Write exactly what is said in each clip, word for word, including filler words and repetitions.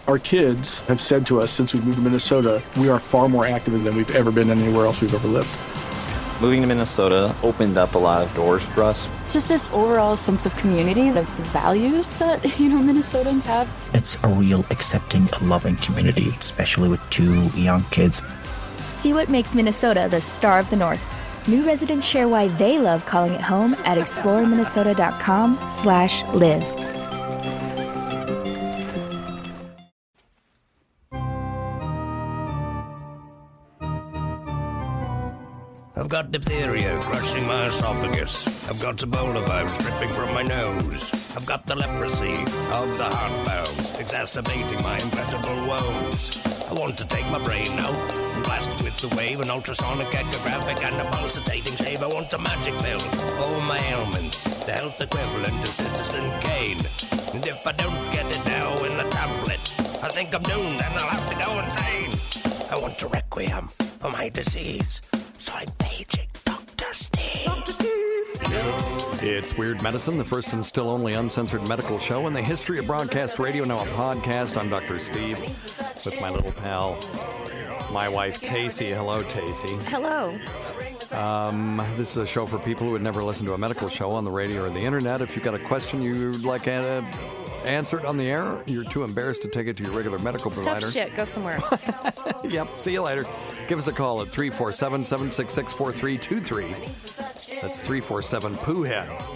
Our kids have said to us since we moved to Minnesota, we are far more active than we've ever been anywhere else we've ever lived. Moving to Minnesota opened up a lot of doors for us. Just this overall sense of community, of values that, you know, Minnesotans have. It's a real accepting, loving community, especially with two young kids. See what makes Minnesota the star of the North. New residents share why they love calling it home at exploreminnesota.com slash live. I've got diphtheria crushing my esophagus. I've got Ebola vibes dripping from my nose. I've got the leprosy of the heartbound, exacerbating my incredible woes. I want to take my brain out and blast it with the wave, an ultrasonic echographic and a pulsating shave. I want a magic pill for all my ailments, the health equivalent of Citizen Kane. And if I don't get it now in the tablet, I think I'm doomed and I'll have to go insane. I want a requiem for my disease. So I'm paging Doctor Steve. Doctor Steve. It's Weird Medicine, the first and still only uncensored medical show in the history of broadcast radio, now a podcast. I'm Doctor Steve with my little pal, my wife, Tacey. Hello, Tacey. Hello. Um, this is a show for people who would never listen to a medical show on the radio or the internet. If you've got a question you'd like uh, answered on the air, you're too embarrassed to take it to your regular medical provider. Tough shit. Go somewhere else. Yep. See you later. Give us a call at three four seven, seven six six, four three two three. That's three four seven, P O O H E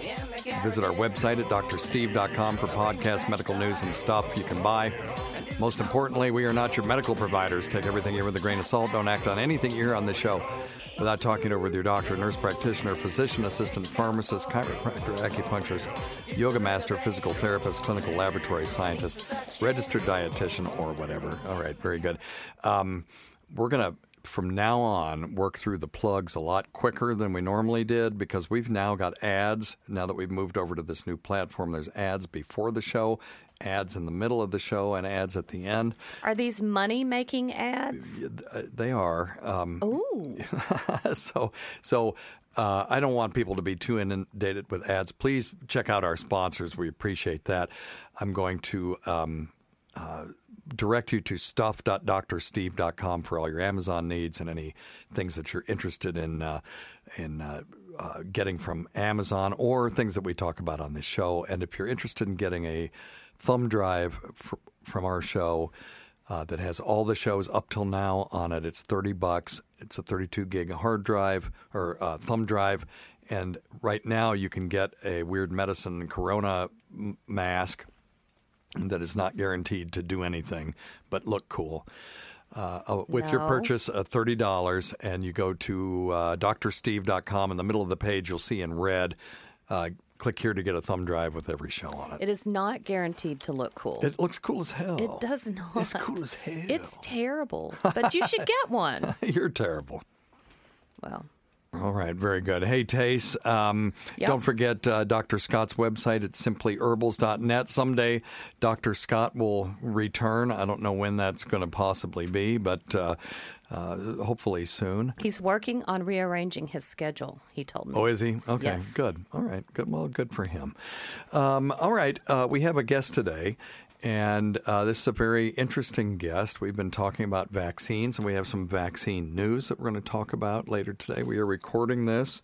A D. Visit our website at D R steve dot com for podcast, medical news, and stuff you can buy. Most importantly, we are not your medical providers. Take everything here with a grain of salt. Don't act on anything you hear on this show without talking it over with your doctor, nurse practitioner, physician assistant, pharmacist, chiropractor, acupuncturist, yoga master, physical therapist, clinical laboratory scientist, registered dietitian, or whatever. All right, very good. Um, we're going to, from now on, work through the plugs a lot quicker than we normally did because we've now got ads. Now that we've moved over to this new platform, there's ads before the show, ads in the middle of the show, and ads at the end. Are these money-making ads? They are. Um, Ooh. so, so uh, I don't want people to be too inundated with ads. Please check out our sponsors. We appreciate that. I'm going to um, uh, direct you to stuff dot D R steve dot com for all your Amazon needs and any things that you're interested in uh, in uh, uh, getting from Amazon or things that we talk about on this show. And if you're interested in getting a thumb drive fr- from our show uh, that has all the shows up till now on it, it's thirty bucks. It's a thirty-two gig hard drive or uh, thumb drive. And right now you can get a Weird Medicine Corona m- mask that is not guaranteed to do anything but look cool. Uh, with no. your purchase of thirty dollars, and you go to uh, D R steve dot com. In the middle of the page, you'll see in red, uh, click here to get a thumb drive with every show on it. It is not guaranteed to look cool. It looks cool as hell. It does not. It's cool as hell. It's terrible, but you should get one. You're terrible. Well. All right, very good. Hey, Tace, um, yep. don't forget uh, Doctor Scott's website at simply herbals dot net. Someday Doctor Scott will return. I don't know when that's going to possibly be, but uh, uh, hopefully soon. He's working on rearranging his schedule, he told me. Oh, is he? Okay, yes. Good. All right, good. Well, good for him. Um, all right, uh, we have a guest today. And uh, this is a very interesting guest. We've been talking about vaccines, and we have some vaccine news that we're going to talk about later today. We are recording this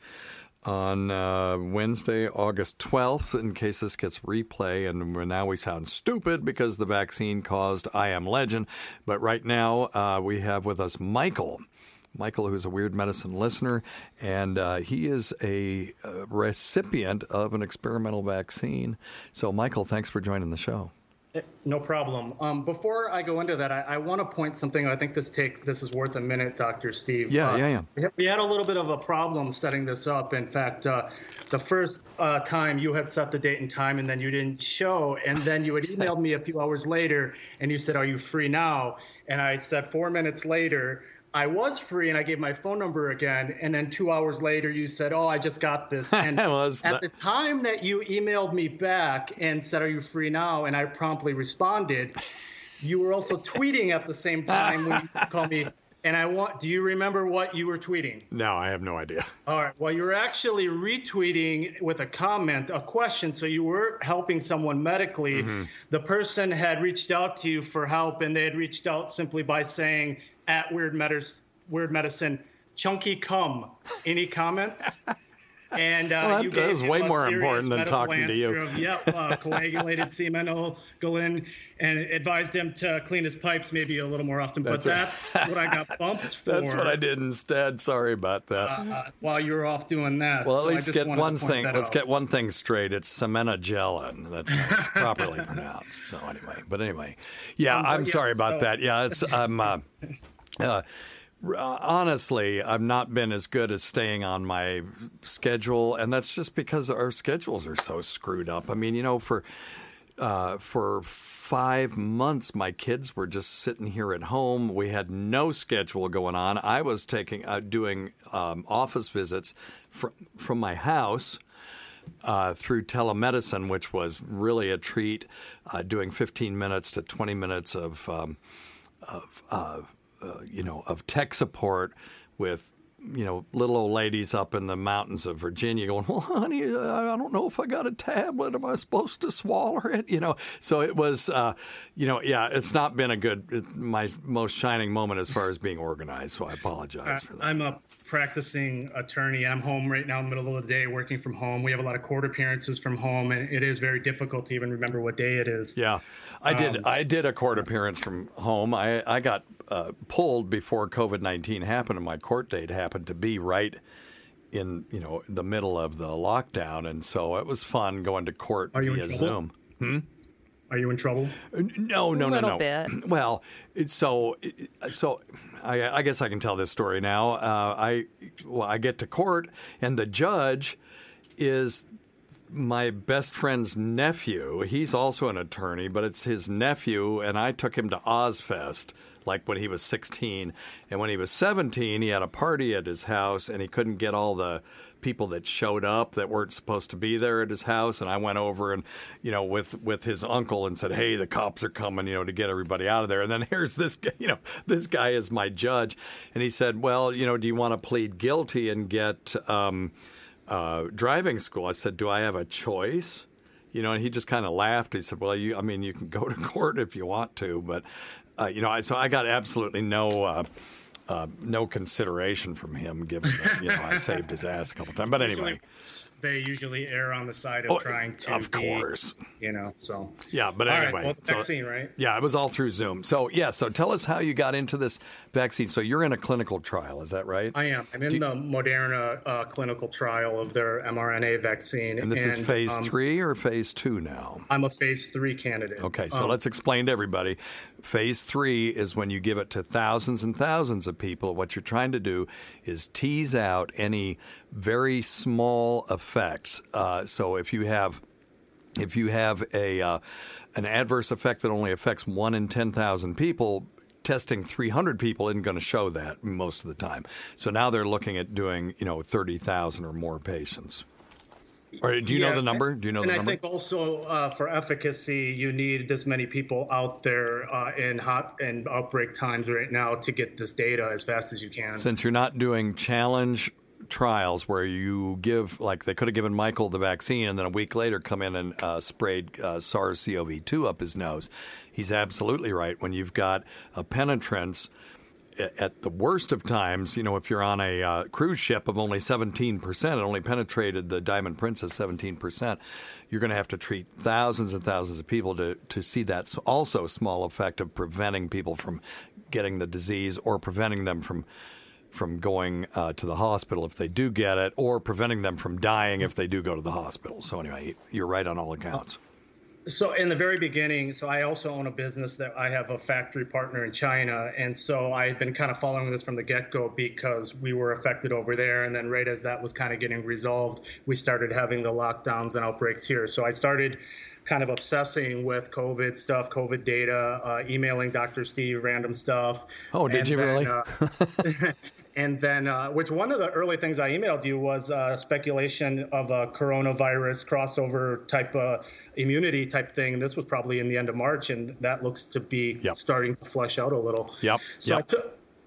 on uh, Wednesday, August twelfth, in case this gets replay. And now we sound stupid because the vaccine caused I Am Legend. But right now uh, we have with us Michael. Michael, who's a Weird Medicine listener, and uh, he is a, a recipient of an experimental vaccine. So, Michael, thanks for joining the show. No problem. Um, before I go into that, I, I want to point something. I think this takes this is worth a minute, Doctor Steve. Yeah, uh, yeah, yeah. We had, we had a little bit of a problem setting this up. In fact, uh, the first uh, time you had set the date and time, and then you didn't show, and then you had emailed me a few hours later, and you said, "Are you free now?" And I said four minutes later, I was free, and I gave my phone number again. And then two hours later, you said, "Oh, I just got this." And was at that... the time that you emailed me back and said, "Are you free now?" and I promptly responded, you were also tweeting at the same time when you called me And I want, do you remember what you were tweeting? No, I have no idea. All right. Well, you were actually retweeting with a comment, a question. So you were helping someone medically. Mm-hmm. The person had reached out to you for help, and they had reached out simply by saying, at Weird, Medis- Weird Medicine, chunky cum. Any comments? And uh, well, that, you that gave is him way a more serious important than medical talking to you. answer of, Yep, uh, coagulated semen will go in, and advised him to clean his pipes maybe a little more often. That's but right. that's what I got bumped for. That's what I did instead. Sorry about that. Uh, uh, while you were off doing that. Well, at so least get one thing. Let's out. get one thing straight. It's semenagelin. That's how it's properly pronounced. So anyway, but anyway, yeah, um, I'm yeah, sorry about so. that. Yeah, it's I'm. Uh, uh, Honestly, I've not been as good as staying on my schedule, and that's just because our schedules are so screwed up. I mean, you know, for uh, for five months, my kids were just sitting here at home. We had no schedule going on. I was taking uh, doing um, office visits fr- from my house. Uh, through telemedicine, which was really a treat, uh, doing fifteen minutes to twenty minutes of um, of uh, Uh, you know, of tech support with, you know, little old ladies up in the mountains of Virginia going, well, honey, I don't know if I got a tablet. Am I supposed to swallow it? You know, so it was, uh, you know, yeah, it's not been a good, it, my most shining moment as far as being organized. So I apologize uh, for that. I'm a practicing attorney. I'm home right now in the middle of the day working from home. We have a lot of court appearances from home, and it is very difficult to even remember what day it is. Yeah, I did. Um, I did a court appearance from home. I, I got uh, pulled before COVID nineteen happened, and my court date happened to be right in, you know, the middle of the lockdown, and so it was fun going to court Are you via in trouble? Zoom. Hmm? Are you in trouble? No, no, a no, little no. bit. Well, it's so so. I, I guess I can tell this story now. Uh, I well, I get to court, and the judge is my best friend's nephew. He's also an attorney, but it's his nephew, and I took him to Ozfest, like when he was sixteen. And when he was seventeen, he had a party at his house, and he couldn't get all the people that showed up that weren't supposed to be there at his house. And I went over and, you know, with, with his uncle and said, hey, the cops are coming, you know, to get everybody out of there. And then here's this guy, you know, this guy is my judge. And he said, well, you know, do you want to plead guilty and get um, uh, driving school? I said, do I have a choice? You know, and he just kind of laughed. He said, well, you, I mean, you can go to court if you want to, but, uh, you know, I, so I got absolutely no, uh, uh, no consideration from him, given that, you know, I saved his ass a couple times. But anyway. They usually err on the side of oh, trying to Of be, course. You know, so. Yeah, but all anyway. Right, well, so, vaccine, right? Yeah, it was all through Zoom. So, yeah, so tell us how you got into this vaccine. So you're in a clinical trial, is that right? I am. I'm in you, the Moderna uh, clinical trial of their mRNA vaccine. And this and, is phase um, three or phase two now? I'm a phase three candidate. Okay, so um, let's explain to everybody. Phase three is when you give it to thousands and thousands of people. What you're trying to do is tease out any very small effects. Uh, so if you have if you have a uh, an adverse effect that only affects one in ten thousand people, testing three hundred people isn't going to show that most of the time. So now they're looking at doing, you know, thirty thousand or more patients. Or do you yeah, know the number? Do you know and the I number? think also uh, for efficacy, you need this many people out there uh, in hot and outbreak times right now to get this data as fast as you can. Since you're not doing challenge trials where you give, like they could have given Michael the vaccine and then a week later come in and uh, sprayed uh, SARS-C o V two up his nose. He's absolutely right. When you've got a penetrance at the worst of times, you know, if you're on a uh, cruise ship of only seventeen percent, it only penetrated the Diamond Princess seventeen percent, you're going to have to treat thousands and thousands of people to, to see that also small effect of preventing people from getting the disease or preventing them from from going uh, to the hospital if they do get it, or preventing them from dying if they do go to the hospital. So anyway, you're right on all accounts. So in the very beginning, so I also own a business that I have a factory partner in China. And so I've been kind of following this from the get-go because we were affected over there. And then right as that was kind of getting resolved, we started having the lockdowns and outbreaks here. So I started kind of obsessing with COVID stuff, COVID data, uh, emailing Doctor Steve random stuff. Oh, did and you then, really? uh, And then, uh, which one of the early things I emailed you was uh, speculation of a coronavirus crossover type of immunity type thing. And this was probably in the end of March, and that looks to be yep. starting to flesh out a little. Yep. So yep. I took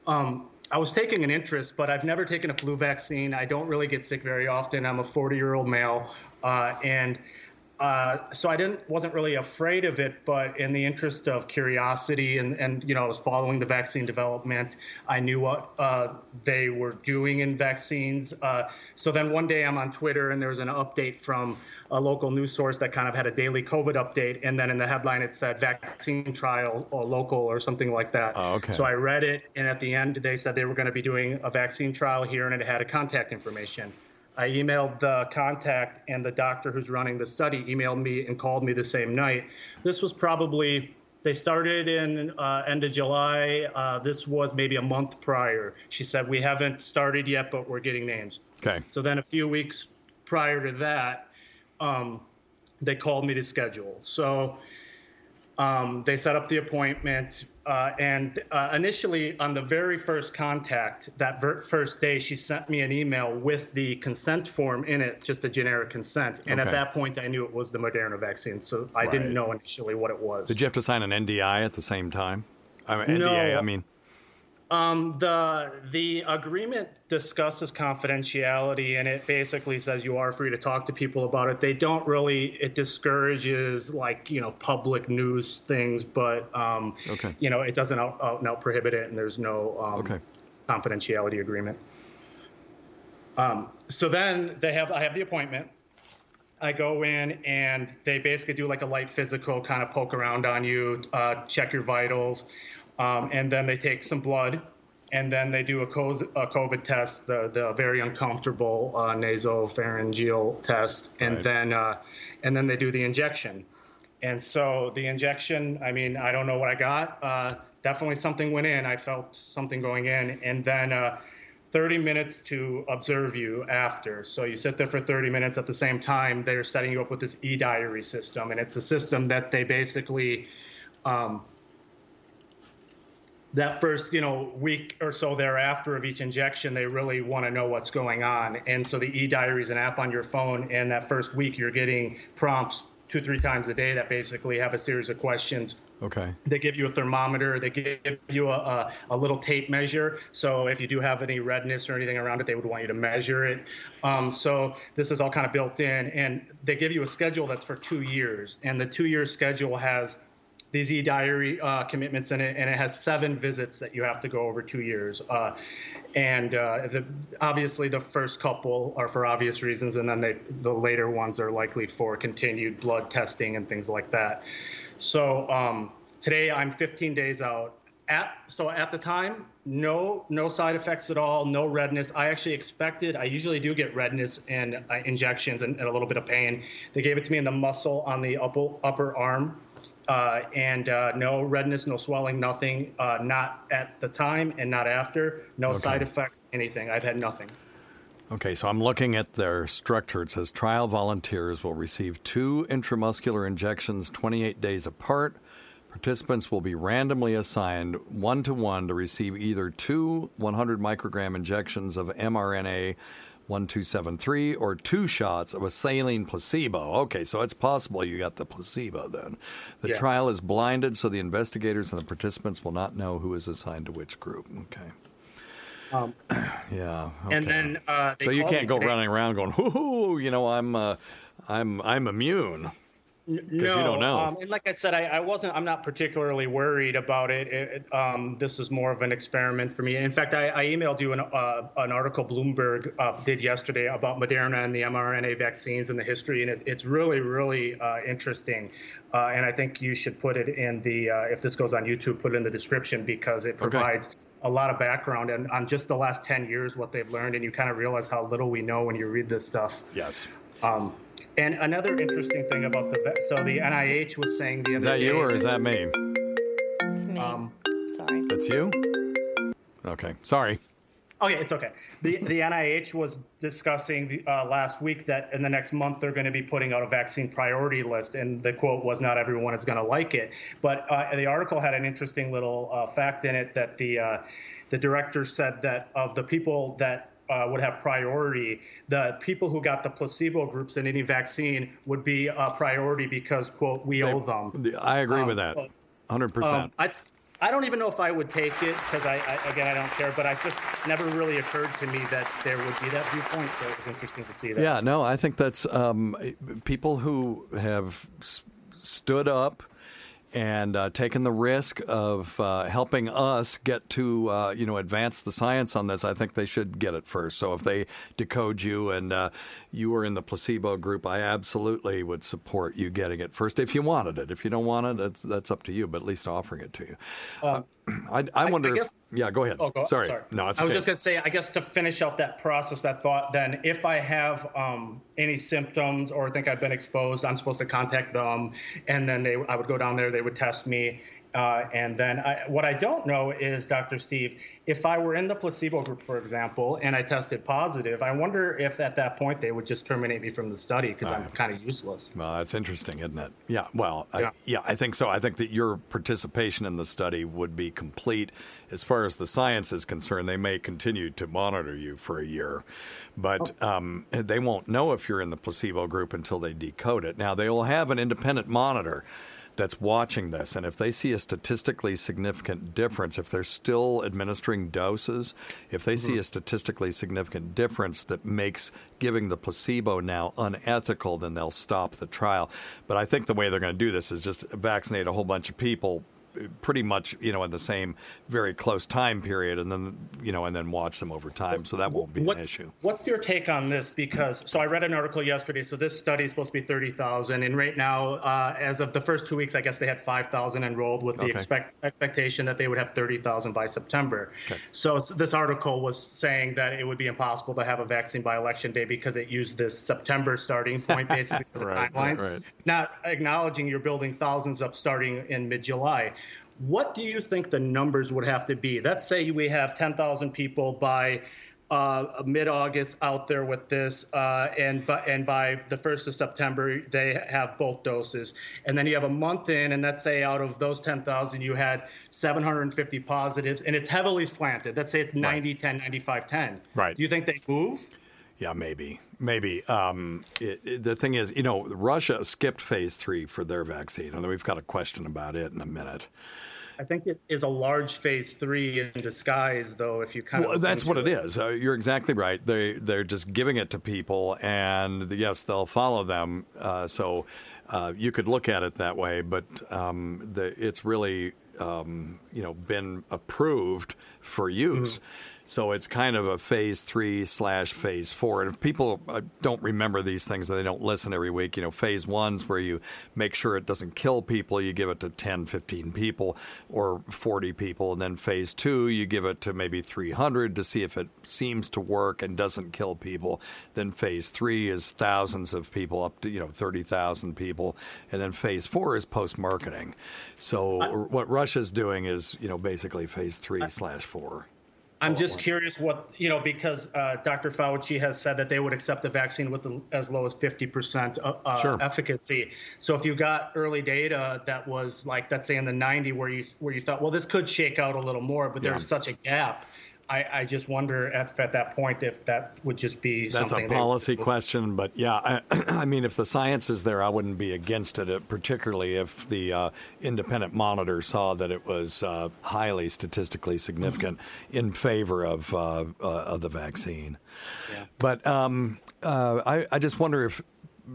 um, I was taking an interest, but I've never taken a flu vaccine. I don't really get sick very often. I'm a forty-year-old male, uh, and uh, so I didn't wasn't really afraid of it. But in the interest of curiosity, and, and you know, I was following the vaccine development. I knew what uh, they were doing in vaccines. Uh, so then one day I'm on Twitter, and there was an update from a local news source that kind of had a daily COVID update, and then in the headline it said vaccine trial or local or something like that. Oh, okay. So I read it, and at the end they said they were going to be doing a vaccine trial here, and it had a contact information. I emailed the contact, and the doctor who's running the study emailed me and called me the same night. This was probably, they started in uh, end of July. Uh, this was maybe a month prior. She said, we haven't started yet, but we're getting names. Okay. So then a few weeks prior to that, um, they called me to schedule. So um, they set up the appointment. Uh, and uh, initially, on the very first contact, that ver- first day, she sent me an email with the consent form in it, just a generic consent. And Okay. at that point, I knew it was the Moderna vaccine. So I Right. didn't know initially what it was. Did you have to sign an N D I at the same time? I mean, No. N D A, I mean. Um, the the agreement discusses confidentiality, and it basically says you are free to talk to people about it. They don't really, it discourages like, you know, public news things, but, um, Okay. you know, it doesn't out, out and out prohibit it, and there's no um, Okay. confidentiality agreement. Um, so then they have, I have the appointment. I go in, and they basically do like a light physical, kind of poke around on you, uh, check your vitals. Um, and then they take some blood, and then they do a COVID test, the the very uncomfortable uh, nasopharyngeal test, and Right. then uh, and then they do the injection. And so the injection, I mean, I don't know what I got. Uh, definitely something went in. I felt something going in, and then uh, thirty minutes to observe you after. So you sit there for thirty minutes. At the same time, they're setting you up with this e-diary system, and it's a system that they basically. Um, That first, you know, week or so thereafter of each injection, they really want to know what's going on. And so the e-diary is an app on your phone. And that first week, you're getting prompts two, three times a day that basically have a series of questions. Okay. They give you a thermometer. They give you a, a, a little tape measure. So if you do have any redness or anything around it, they would want you to measure it. Um, so this is all kind of built in. And they give you a schedule that's for two years. And the two-year schedule has these e-diary uh, commitments in it, and it has seven visits that you have to go over two years. Uh, and uh, the, obviously the first couple are for obvious reasons, and then they, the later ones are likely for continued blood testing and things like that. So um, today I'm fifteen days out. At, so at the time, no no side effects at all, no redness. I actually expected, I usually do get redness and uh, injections and, and a little bit of pain. They gave it to me in the muscle on the upper, upper arm. Uh, and uh, no redness, no swelling, nothing, uh, not at the time and not after, no Okay. side effects, anything. I've had nothing. Okay, so I'm looking at their structure. It says trial volunteers will receive two intramuscular injections twenty-eight days apart. Participants will be randomly assigned one-to-one to receive either two one hundred microgram injections of mRNA one two seven three or two shots of a saline placebo. Okay, so it's possible you got the placebo then. The Yeah. trial is blinded, so the investigators and the participants will not know who is assigned to which group. Okay. Um, Yeah. Okay. And then uh, they so you called can't me go today. running around going, "Whoo, you know, I'm, uh, I'm, I'm immune." No, you don't know. Um, and like I said, I, I wasn't. I'm not particularly worried about it. it, it um, this is more of an experiment for me. In fact, I, I emailed you an, uh, an article Bloomberg uh, did yesterday about Moderna and the mRNA vaccines and the history, and it, it's really, really uh, interesting. Uh, and I think you should put it in the. Uh, if this goes on YouTube, put it in the description because it provides a lot of background and on just the last ten years what they've learned, and you kind of realize how little we know when you read this stuff. Yes. Um, and another interesting thing about the vet, so the N I H was saying the Is other that day. you or is that me? It's me. Um, Sorry. That's you? Okay. Sorry. Okay, it's okay. The the N I H was discussing the, uh, last week that in the next month they're going to be putting out a vaccine priority list, and the quote was, "Not everyone is going to like it." But uh, the article had an interesting little uh, fact in it that the uh, the director said that of the people that Uh, would have priority, the people who got the placebo groups in any vaccine would be a priority because, quote, we They- owe them. I agree Um, with that. so, one hundred percent. Um, I, I don't even know if I would take it because I, I, again, I don't care, but I just never really occurred to me that there would be that viewpoint. So it was interesting to see that. Yeah, no, I think that's um, people who have s- stood up and uh, taken the risk of uh, helping us get to, uh, you know, advance the science on this. I think they should get it first. So if they decode you and uh, you were in the placebo group, I absolutely would support you getting it first if you wanted it. If you don't want it, that's, that's up to you, but at least offering it to you. Um, uh, I, I wonder I, I guess, if, yeah, go ahead. Oh, go, sorry. sorry. No, it's I was okay. just going to say, I guess to finish out that process, that thought, then if I have um, any symptoms or think I've been exposed, I'm supposed to contact them. And then they, I would go down there, they would test me. Uh, and then I, what I don't know is, Doctor Steve, if I were in the placebo group, for example, and I tested positive, I wonder if at that point they would just terminate me from the study because I'm kind of useless. Well, that's interesting, isn't it? Yeah, well, Yeah. I, yeah, I think so. I think that your participation in the study would be complete. As far as the science is concerned, they may continue to monitor you for a year, but Oh. um, they won't know if you're in the placebo group until they decode it. Now, they will have an independent monitor that's watching this, and if they see a statistically significant difference, if they're still administering doses, if they see a statistically significant difference that makes giving the placebo now unethical, then they'll stop the trial. But I think the way they're going to do this is just vaccinate a whole bunch of people pretty much, you know, in the same very close time period, and then, you know, and then watch them over time. So that won't be what's, an issue. What's your take on this? Because, so I read an article yesterday. So this study is supposed to be thirty thousand. And right now, uh, as of the first two weeks, I guess they had five thousand enrolled with the Okay. expect, expectation that they would have thirty thousand by September. Okay. So, so this article was saying that it would be impossible to have a vaccine by election day because it used this September starting point, basically, for the Right, timelines, right, right. not acknowledging you're building thousands up starting in mid-July. What do you think the numbers would have to be? Let's say we have ten thousand people by uh, mid-August out there with this, uh, and, by, and by the first of September, they have both doses. And then you have a month in, and let's say out of those ten thousand, you had seven hundred fifty positives, and it's heavily slanted. Let's say it's ninety ten, ninety-five ten. Right. Do you think they move? Yeah, maybe, maybe. Um, it, it, the thing is, you know, Russia skipped phase three for their vaccine, and we've got a question about it in a minute. I think it is a large phase three in disguise, though, if you kind Well, of... that's what it is. Uh, you're exactly right. They, they're just giving it to people, and yes, they'll follow them. Uh, so uh, you could look at it that way, but um, the, it's really, um, you know, been approved for use. Mm-hmm. So it's kind of a phase three slash phase four. And if people uh, don't remember these things, they don't listen every week, you know, phase one's where you make sure it doesn't kill people. You give it to ten, fifteen people or forty people. And then phase two, you give it to maybe three hundred to see if it seems to work and doesn't kill people. Then phase three is thousands of people, up to, you know, thirty thousand people. And then phase four is post-marketing. So I, what Russia's doing is, you know, basically phase three I, slash four. I'm just curious what, you know, because uh, Doctor Fauci has said that they would accept a vaccine with as low as fifty percent uh, sure. efficacy. So if you got early data that was like, let's say in the ninety where you where you thought, well, this could shake out a little more, but yeah. there's such a gap. I, I just wonder at, at that point if that would just be That's something. That's a policy question, but yeah, I, I mean, if the science is there, I wouldn't be against it, particularly if the uh, independent monitor saw that it was uh, highly statistically significant mm-hmm. in favor of, uh, uh, of the vaccine. Yeah. But um, uh, I, I just wonder if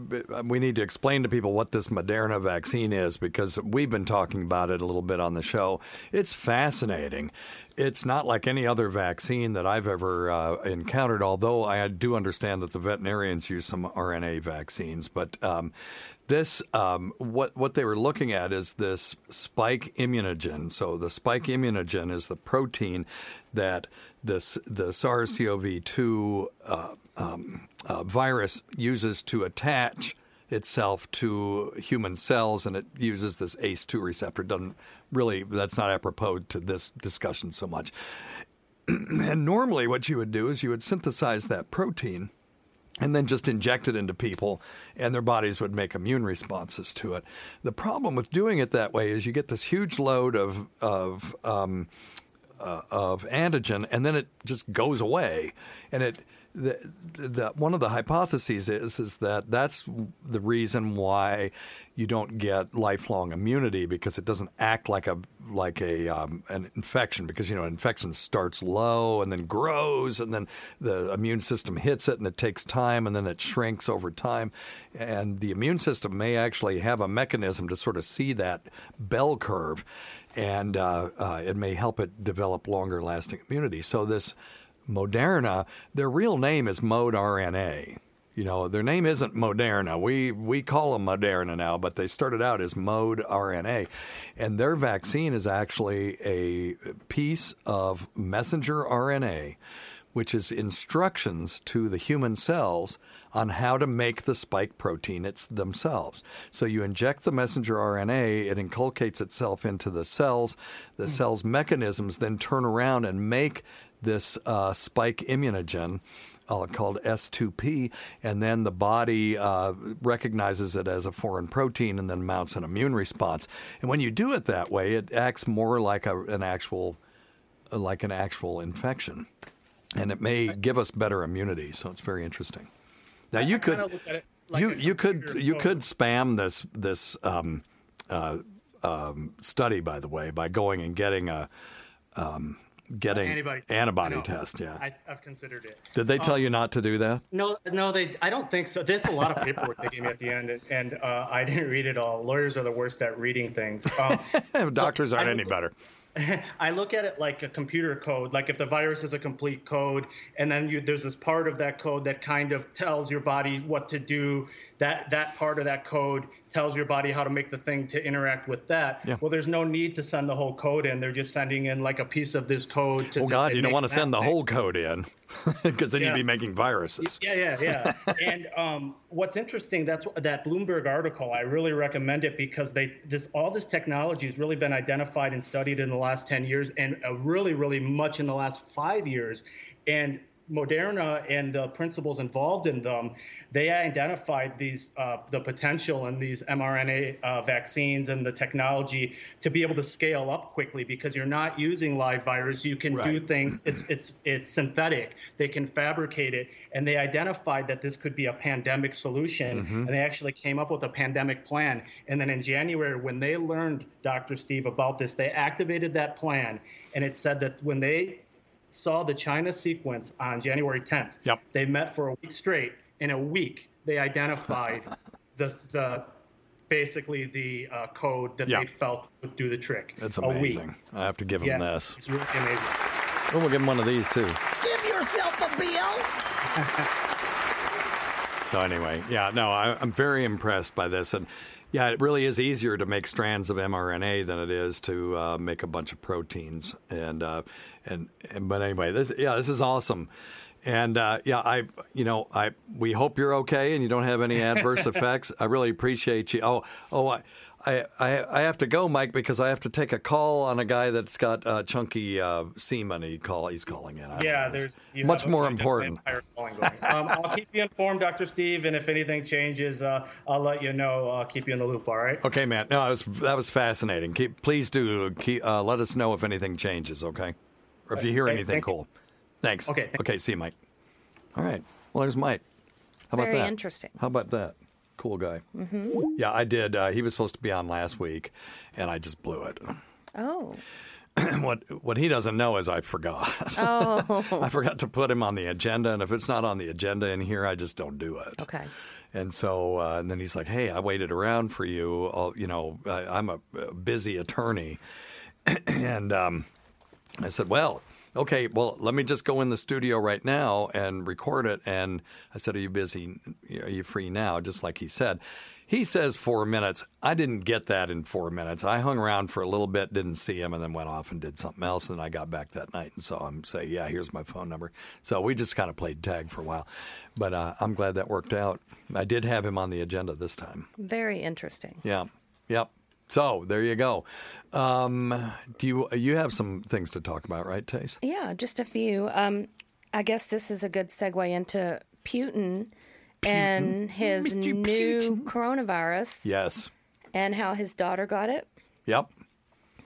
we need to explain to people what this Moderna vaccine is, because we've been talking about it a little bit on the show. It's fascinating. It's not like any other vaccine that I've ever uh, encountered, although I do understand that the veterinarians use some R N A vaccines. But um, this, um, what what they were looking at is this spike immunogen. So the spike immunogen is the protein that this the SARS-C o V two uh, um, uh, virus uses to attach itself to human cells, and it uses this A C E two receptor. Doesn't really, that's not apropos to this discussion so much. And normally what you would do is you would synthesize that protein and then just inject it into people, and their bodies would make immune responses to it. The problem with doing it that way is you get this huge load of of um, uh, of antigen, and then it just goes away, and it the, the, one of the hypotheses is is that that's the reason why you don't get lifelong immunity, because it doesn't act like a like a um, an infection, because you know infection starts low and then grows, and then the immune system hits it, and it takes time, and then it shrinks over time, and the immune system may actually have a mechanism to sort of see that bell curve, and uh, uh, it may help it develop longer lasting immunity. So this Moderna, their real name is ModRNA. You know, their name isn't Moderna. We we call them Moderna now, but they started out as ModRNA. And their vaccine is actually a piece of messenger R N A, which is instructions to the human cells on how to make the spike protein it's themselves. So you inject the messenger R N A, it inculcates itself into the cells. The mm. cells' mechanisms then turn around and make this uh, spike immunogen, Uh, called S two P, and then the body uh, recognizes it as a foreign protein and then mounts an immune response. And when you do it that way, it acts more like a, an actual, like an actual infection, and it may give us better immunity. So it's very interesting. Now you could, like you you could you could spam this this um, uh, um, study, by the way, by going and getting a. Um, Getting antibody, antibody test, yeah. I, I've considered it. Did they tell um, you not to do that? No, no, they. I don't think so. There's a lot of paperwork they gave me at the end, and, and uh, I didn't read it all. Lawyers are the worst at reading things. Um, Doctors so aren't I, any better. I look at it like a computer code. Like if the virus is a complete code, and then you, there's this part of that code that kind of tells your body what to do. That that part of that code tells your body how to make the thing to interact with that. Yeah. Well, there's no need to send the whole code in. They're just sending in like a piece of this code. To oh God, say, you don't want to send the thing. whole code in, because then yeah. you'd be making viruses. Yeah, yeah, yeah. And um, what's interesting, that's that Bloomberg article. I really recommend it because they this all this technology has really been identified and studied in the last ten years, and uh, really, really much in the last five years, and. Moderna and the principals involved in them, they identified these uh, the potential in these mRNA uh, vaccines and the technology to be able to scale up quickly, because you're not using live virus. You can right. do things. It's it's it's synthetic. They can fabricate it, and they identified that this could be a pandemic solution. Mm-hmm. And they actually came up with a pandemic plan. And then in January, when they learned, Doctor Steve, about this, they activated that plan, and it said that when they saw the China sequence on January tenth. Yep. They met for a week straight. In a week, they identified the the basically the uh, code that yep. they felt would do the trick. That's amazing. I have to give them yeah, this. It's really amazing. Oh, we'll give them one of these too. Give yourself a bill. So anyway, yeah, no, I, I'm very impressed by this, and. Yeah, it really is easier to make strands of mRNA than it is to uh, make a bunch of proteins. And uh, and, and but anyway, this yeah, this is awesome. And uh, yeah, I you know I we hope you're okay and you don't have any adverse effects. I really appreciate you. Oh oh I. I, I I have to go, Mike, because I have to take a call on a guy that's got uh, chunky uh, semen. He call he's calling in. I yeah, there's you much more important. um, I'll keep you informed, Doctor Steve, and if anything changes, uh, I'll let you know. I'll keep you in the loop. All right. Okay, man. No, that was that was fascinating. Keep, please do keep, uh, let us know if anything changes. Okay, or if you hear Thank, anything thank cool. You. Thanks. Okay. Okay. See you, Mike. All right. Well, there's Mike. How about Very that? interesting. How about that? Cool guy. Mm-hmm. Yeah, I did. Uh, he was supposed to be on last week, and I just blew it. Oh. what what he doesn't know is I forgot. Oh. I forgot to put him on the agenda, and if it's not on the agenda in here, I just don't do it. Okay. And so, uh, and then he's like, "Hey, I waited around for you. I'll, you know, I, I'm a busy attorney," and um, I said, "Well." Okay, well, let me just go in the studio right now and record it. And I said, are you busy? Are you free now? Just like he said. He says four minutes. I didn't get that in four minutes. I hung around for a little bit, didn't see him, and then went off and did something else. And then I got back that night and saw him say, yeah, here's my phone number. So we just kind of played tag for a while. But uh, I'm glad that worked out. I did have him on the agenda this time. Very interesting. Yeah. Yep. So there you go. Um, do you you have some things to talk about, right, Tace? Yeah, just a few. Um, I guess this is a good segue into Putin, Putin. and his Mister new Putin. coronavirus. Yes. And how his daughter got it. Yep.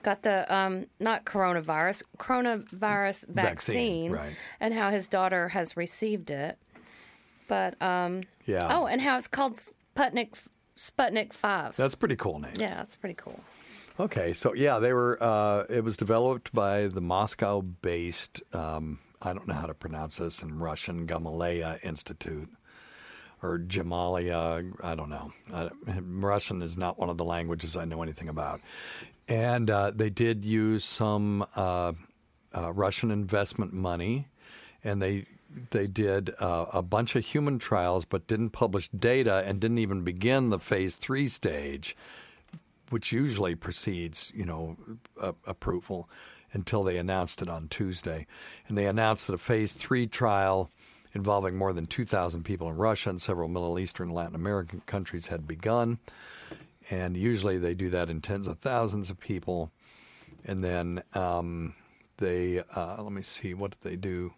got the um, not coronavirus, coronavirus vaccine, Vaccine, right. and how his daughter has received it. But um, Yeah. oh, and how it's called Sputnik Sputnik Five. That's a pretty cool name. Yeah, that's pretty cool. Okay, so yeah, they were. Uh, it was developed by the Moscow-based. Um, I don't know how to pronounce this in Russian. Gamaleya Institute or Jamalia. I don't know. I, Russian is not one of the languages I know anything about. And uh, they did use some uh, uh, Russian investment money, and they they did uh, a bunch of human trials, but didn't publish data and didn't even begin the phase three stage, which usually precedes, you know, uh, approval, until they announced it on Tuesday. And they announced that a phase three trial involving more than two thousand people in Russia and several Middle Eastern and Latin American countries had begun. And usually they do that in tens of thousands of people. And then um, they, uh, let me see, what did they do?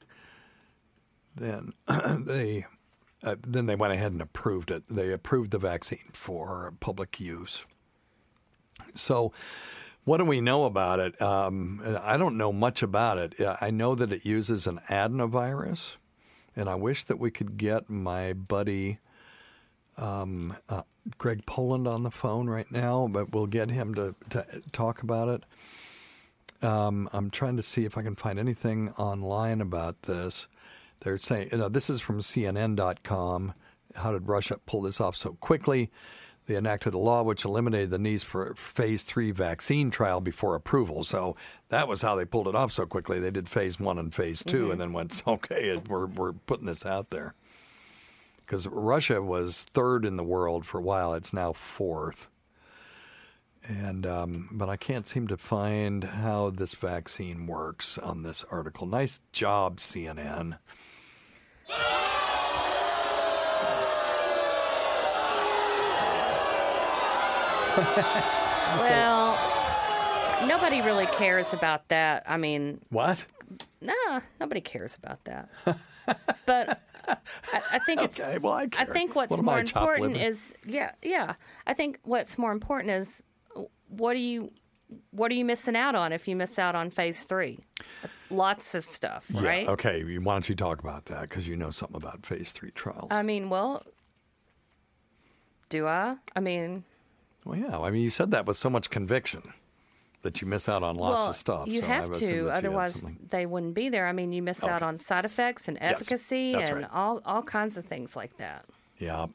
Then they uh, then they went ahead and approved it. They approved the vaccine for public use. So what do we know about it? Um, I don't know much about it. I know that it uses an adenovirus, and I wish that we could get my buddy um, uh, Greg Poland on the phone right now, but we'll get him to, to talk about it. Um, I'm trying to see if I can find anything online about this. They're saying, you know, this is from C N N dot com. How did Russia pull this off so quickly? They enacted a law which eliminated the needs for a phase three vaccine trial before approval. So that was how they pulled it off so quickly. They did phase one and phase two, mm-hmm. and then went, okay, we're we're putting this out there. Because Russia was third in the world for a while. It's now fourth. And um, but I can't seem to find how this vaccine works on this article. Nice job, C N N. Well, nobody really cares about that. I mean, what? No, nobody cares about that. But I, I think it's. Okay, well, I care. I think what's what more I, important liver? is yeah, yeah. I think what's more important is what are you what are you missing out on if you miss out on phase three? Lots of stuff, yeah, right? Okay, why don't you talk about that because you know something about phase three trials? I mean, well, do I? I mean. Well, yeah. I mean, you said that with so much conviction that you miss out on lots well, of stuff. You so have to, otherwise they wouldn't be there. I mean, you miss okay. out on side effects and efficacy yes, and right. all all kinds of things like that. Yeah.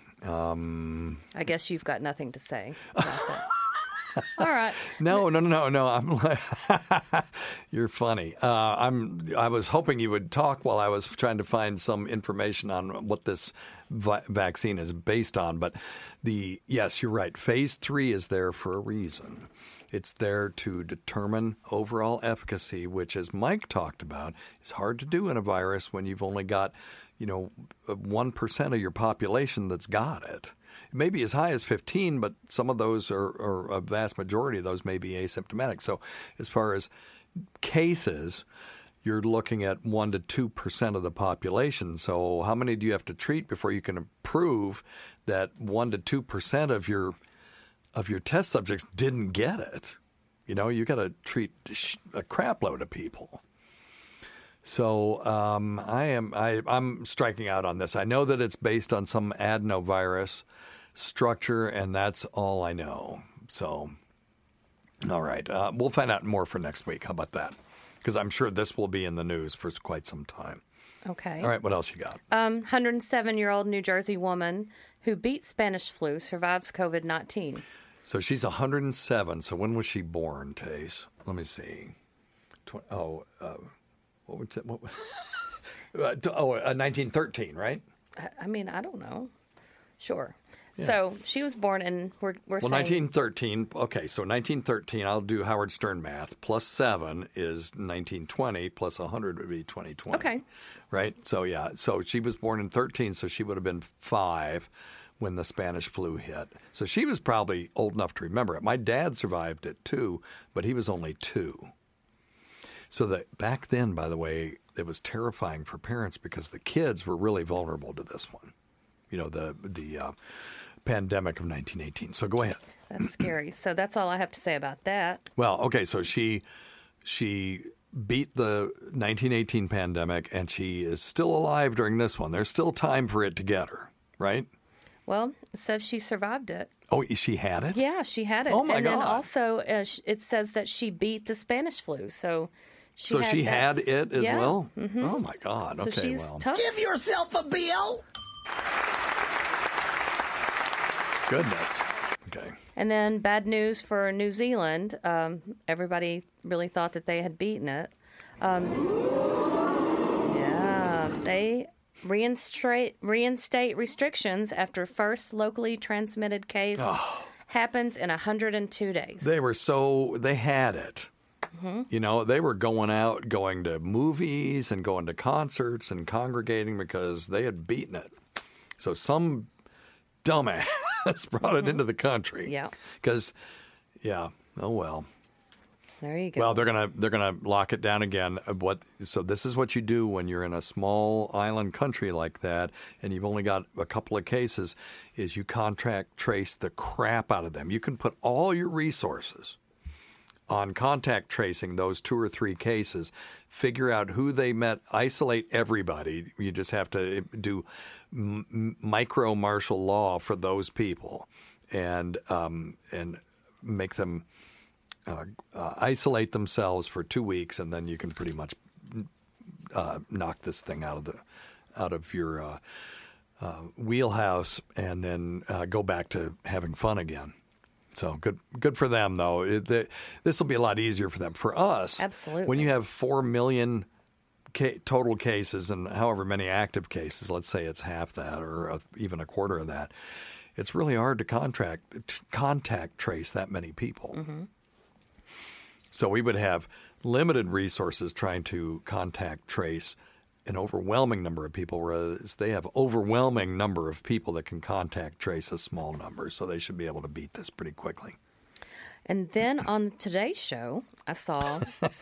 Um, I guess you've got nothing to say about that. All right. No, no, no, no, no. I'm like, you're funny. Uh, I'm. I was hoping you would talk while I was trying to find some information on what this vi- vaccine is based on. But the yes, you're right. Phase three is there for a reason. It's there to determine overall efficacy, which, as Mike talked about, is hard to do in a virus when you've only got, you know, one percent of your population that's got it. It may be as high as fifteen, but some of those are, or a vast majority of those may be asymptomatic. So as far as cases, you're looking at one to two percent of the population. So how many do you have to treat before you can prove that one to two percent of your of your test subjects didn't get it? You know, you got to treat a crap load of people. So um, I am I, I'm striking out on this. I know that it's based on some adenovirus structure, and that's all I know. So, all right, uh, we'll find out more for next week. How about that? Because I'm sure this will be in the news for quite some time. Okay. All right, what else you got? Um, one hundred seven-year-old New Jersey woman who beat Spanish flu survives COVID nineteen. So she's one hundred seven. So when was she born, Tace? Let me see. Tw- oh, uh, what was it? What was uh, oh, uh, nineteen thirteen, right? I, I mean, I don't know. Sure. Yeah. So she was born in, we're, we're well, saying... nineteen thirteen, okay, so nineteen thirteen, I'll do Howard Stern math, plus seven is nineteen twenty, plus one hundred would be twenty twenty. Okay. Right? So, yeah, so she was born in thirteen, so she would have been five when the Spanish flu hit. So she was probably old enough to remember it. My dad survived it, too, but he was only two. So that back then, by the way, it was terrifying for parents because the kids were really vulnerable to this one. You know, the the uh, pandemic of nineteen eighteen. So go ahead. That's scary. So that's all I have to say about that. Well, okay, so she she beat the nineteen eighteen pandemic, and she is still alive during this one. There's still time for it to get her, right? Well, it says she survived it. Oh, she had it? Yeah, she had it. Oh, my and God. then also uh, sh- it says that she beat the Spanish flu. So she so had she that. had it as Yeah. well? Mm-hmm. Oh, my God. So Okay, she's well. tough. Give yourself a bill. Goodness. Okay. And then bad news for New Zealand. Um, everybody really thought that they had beaten it. Um, yeah, they reinstate, reinstate restrictions after first locally transmitted case Oh. happens in one hundred two days. They were so, they had it. Mm-hmm. You know, they were going out, going to movies and going to concerts and congregating because they had beaten it. So some dumbass brought it into the country. Yeah. Because, yeah, oh well. There you go. Well, they're gonna they're gonna lock it down again. What? So this is what you do when you're in a small island country like that, and you've only got a couple of cases. Is you contact trace the crap out of them. You can put all your resources on contact tracing those two or three cases, figure out who they met, isolate everybody. You just have to do m- micro martial law for those people, and um, and make them uh, uh, isolate themselves for two weeks, and then you can pretty much uh, knock this thing out of the out of your uh, uh, wheelhouse, and then uh, go back to having fun again. So good, good for them though. It, the, this will be a lot easier for them. For us, absolutely. When you have four million ca- total cases and however many active cases, let's say it's half that or a, even a quarter of that, it's really hard to contract contact trace that many people. Mm-hmm. So we would have limited resources trying to contact trace an overwhelming number of people, whereas they have overwhelming number of people that can contact trace a small number. So they should be able to beat this pretty quickly. And then on Today's Show, I saw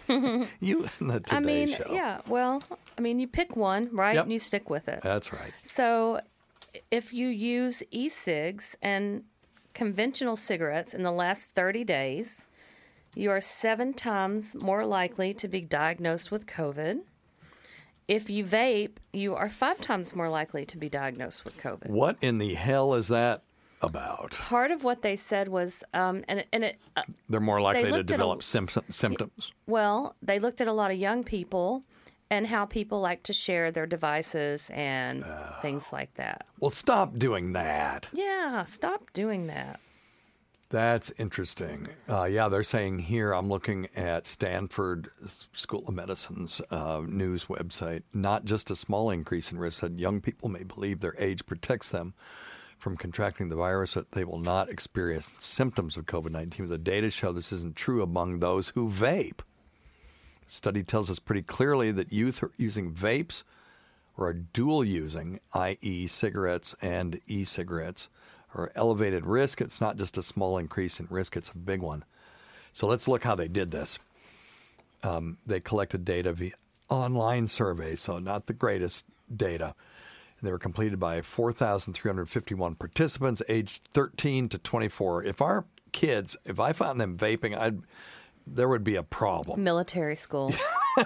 you in the Today I mean, Show. yeah. Well, I mean, you pick one, right, Yep. and you stick with it. That's right. So, if you use e-cigs and conventional cigarettes in the last thirty days, you are seven times more likely to be diagnosed with COVID. If you vape, you are five times more likely to be diagnosed with COVID. What in the hell is that about? Part of what they said was, um, and and it, uh, They're more likely to looked at a- develop symptom, symptoms. well, they looked at a lot of young people and how people like to share their devices and Uh. things like that. Well, stop doing that. Yeah, stop doing that. That's interesting. Uh, yeah, they're saying here, I'm looking at Stanford School of Medicine's uh, news website, not just a small increase in risk, that young people may believe their age protects them from contracting the virus, but they will not experience symptoms of COVID nineteen. The data show this isn't true among those who vape. The study tells us pretty clearly that youth are using vapes or are dual using, that is cigarettes and e-cigarettes, or elevated risk. It's not just a small increase in risk, it's a big one. So let's look how they did this. Um, they collected data via online surveys, so not the greatest data. And they were completed by four thousand three hundred fifty-one participants aged thirteen to twenty-four. If our kids, if I found them vaping, I'd, there would be a problem. Military school.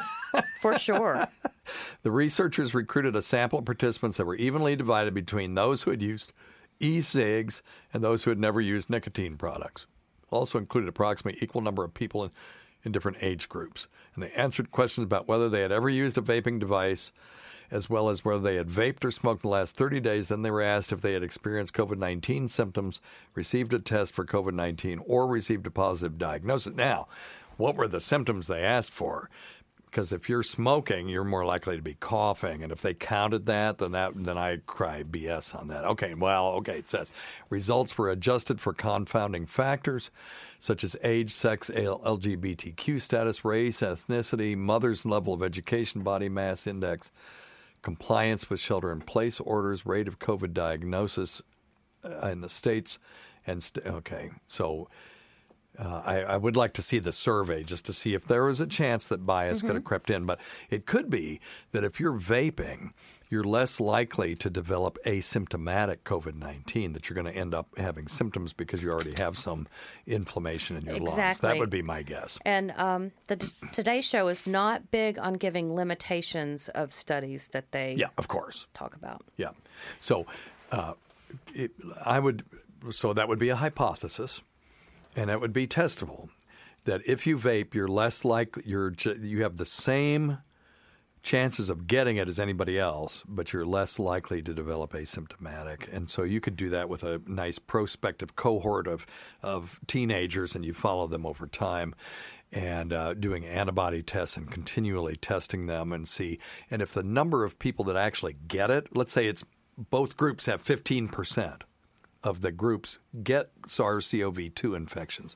For sure. The researchers recruited a sample of participants that were evenly divided between those who had used e-cigs and those who had never used nicotine products. Also included approximately equal number of people in, in different age groups. And they answered questions about whether they had ever used a vaping device, as well as whether they had vaped or smoked in the last thirty days. Then they were asked if they had experienced COVID nineteen symptoms, received a test for COVID nineteen, or received a positive diagnosis. Now, what were the symptoms they asked for? Because if you're smoking, you're more likely to be coughing. And if they counted that, then that then I cry B S on that. Okay, well, okay, it says results were adjusted for confounding factors such as age, sex, L G B T Q status, race, ethnicity, mother's level of education, body mass index, compliance with shelter-in-place orders, rate of COVID diagnosis uh, in the states. and st- Okay, so Uh, I, I would like to see the survey just to see if there was a chance that bias Mm-hmm. could have crept in. But it could be that if you're vaping, you're less likely to develop asymptomatic COVID nineteen, that you're going to end up having symptoms because you already have some inflammation in your lungs. Exactly. That would be my guess. And um, the t- Today Show is not big on giving limitations of studies that they Yeah, of course. talk about. Yeah. So uh, it, I would, so that would be a hypothesis, and that would be testable, that if you vape, you're less likely, you're, ju- you have the same chances of getting it as anybody else, but you're less likely to develop asymptomatic. And so you could do that with a nice prospective cohort of, of teenagers, and you follow them over time and uh, doing antibody tests and continually testing them and see. And if the number of people that actually get it, let's say it's both groups have fifteen percent of the groups get SARS-C o V two infections.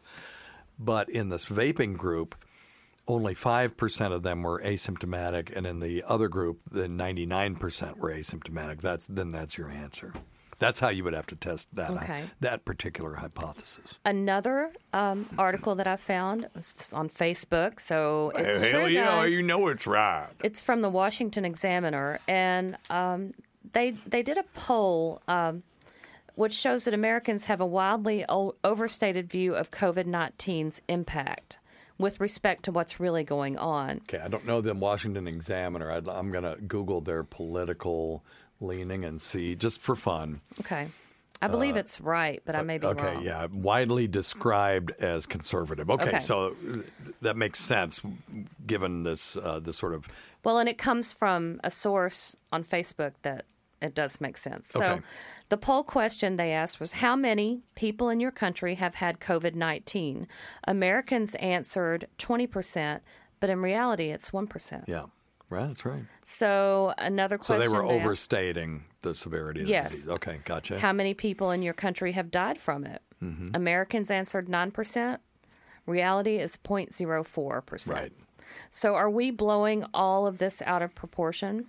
But in this vaping group, only five percent of them were asymptomatic, and in the other group, the ninety-nine percent were asymptomatic. That's then that's your answer. That's how you would have to test that Okay. that particular hypothesis. Another um, article that I found is on Facebook, so it's Hell true, yeah, guys. you know it's right. It's from the Washington Examiner, and um, they they did a poll um, which shows that Americans have a wildly o- overstated view of COVID nineteen's impact with respect to what's really going on. Okay, I don't know the Washington Examiner. I'd, I'm going to Google their political leaning and see, just for fun. Okay. I believe it's right, but I may be okay, wrong. yeah, widely described as conservative. Okay, Okay. so th- that makes sense given this uh, this sort of Well, and it comes from a source on Facebook that it does make sense. So Okay. the poll question they asked was, how many people in your country have had COVID nineteen? Americans answered twenty percent, but in reality, it's one percent. yeah, right. That's right. So another So question they were asked, overstating the severity of Yes. the disease. Okay, gotcha. how many people in your country have died from it? Mm-hmm. Americans answered nine percent. Reality is zero point zero four percent. Right. So are we blowing all of this out of proportion?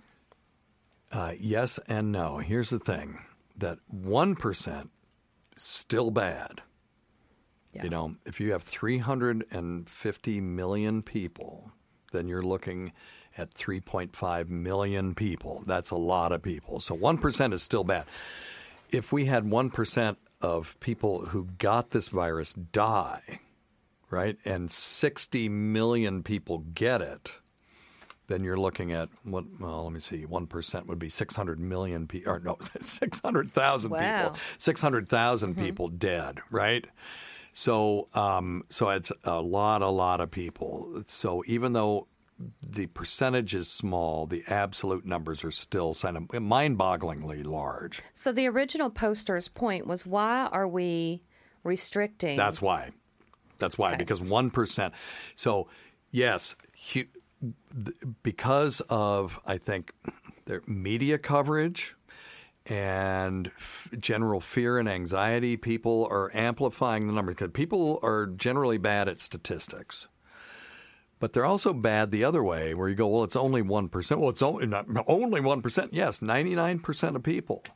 Uh, yes and no. Here's the thing: that one percent still bad. Yeah. You know, if you have three hundred fifty million people, then you're looking at three point five million people. That's a lot of people. So one percent is still bad. If we had one percent of people who got this virus die, right, and sixty million people get it, then you're looking at, what? Well, let me see, one percent would be six hundred million people, or no, six hundred thousand Wow. people. six hundred thousand people dead, right? So, um, so it's a lot, a lot of people. So even though the percentage is small, the absolute numbers are still kind of mind-bogglingly large. So the original poster's point was, why are we restricting? That's why. That's why, Okay. because one percent. So, yes, hu- th- because of, I think, their media coverage and f- general fear and anxiety, people are amplifying the numbers because people are generally bad at statistics. But they're also bad the other way, where you go, well, it's only one percent. Well, it's only not only one percent. Yes, ninety-nine percent of people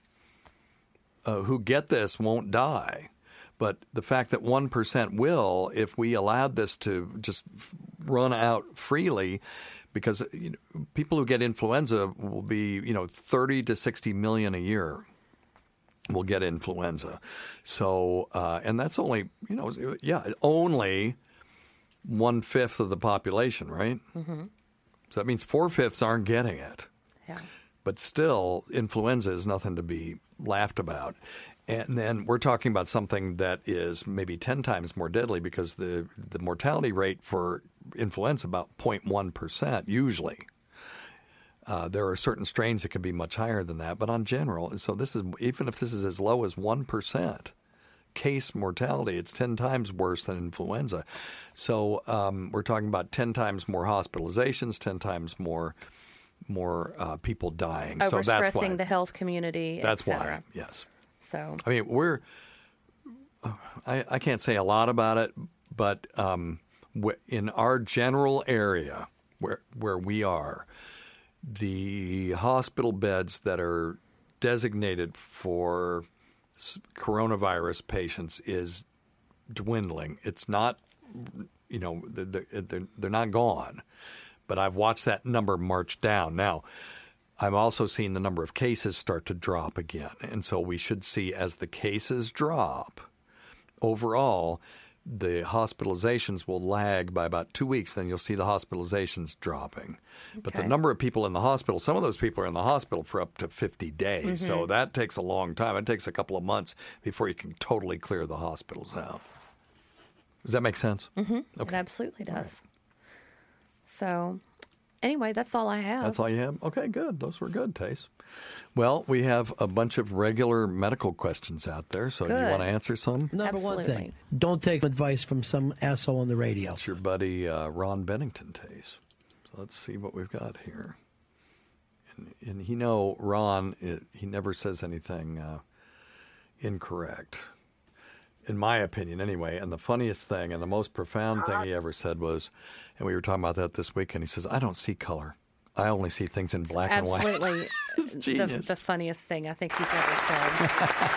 uh, who get this won't die. But the fact that one percent will, if we allowed this to just f- run out freely, because you know, people who get influenza will be, you know, thirty to sixty million a year will get influenza. So, uh, and that's only, you know, yeah, only one-fifth of the population, right? Mm-hmm. So that means four-fifths aren't getting it. Yeah. But still, influenza is nothing to be laughed about. And then we're talking about something that is maybe ten times more deadly, because the, the mortality rate for influenza is about zero point one percent usually. Uh, there are certain strains that can be much higher than that, but on general, so this is, even if this is as low as one percent case mortality, it's ten times worse than influenza. So um, we're talking about ten times more hospitalizations, ten times more more uh, people dying. So that's why. Overstressing the health community, That's et cetera. why, yes. So I mean, we're, I, I can't say a lot about it, but um, w- in our general area where where we are, the hospital beds that are designated for s- coronavirus patients is dwindling. It's not you know, they're, they're, they're not gone. But I've watched that number march down. Now, I've also seen the number of cases start to drop again. And so we should see, as the cases drop, overall, the hospitalizations will lag by about two weeks. Then you'll see the hospitalizations dropping. Okay. But the number of people in the hospital, some of those people are in the hospital for up to fifty days. Mm-hmm. So that takes a long time. It takes a couple of months before you can totally clear the hospitals out. Does that make sense? Mm-hmm. Okay. It absolutely does. Right. So anyway, that's all I have. That's all you have? Okay, good. Those were good, Tace. Well, we have a bunch of regular medical questions out there, so Good. you want to answer some? Number Absolutely. one thing, don't take advice from some asshole on the radio. That's your buddy uh, Ron Bennington, Tace. So let's see what we've got here. And, and you know, Ron, it, he never says anything uh, incorrect, in my opinion anyway. And the funniest thing and the most profound thing he ever said was, and we were talking about that this week, and he says, I don't see color. I only see things in black and white. Absolutely. It's genius. The, the funniest thing I think he's ever said.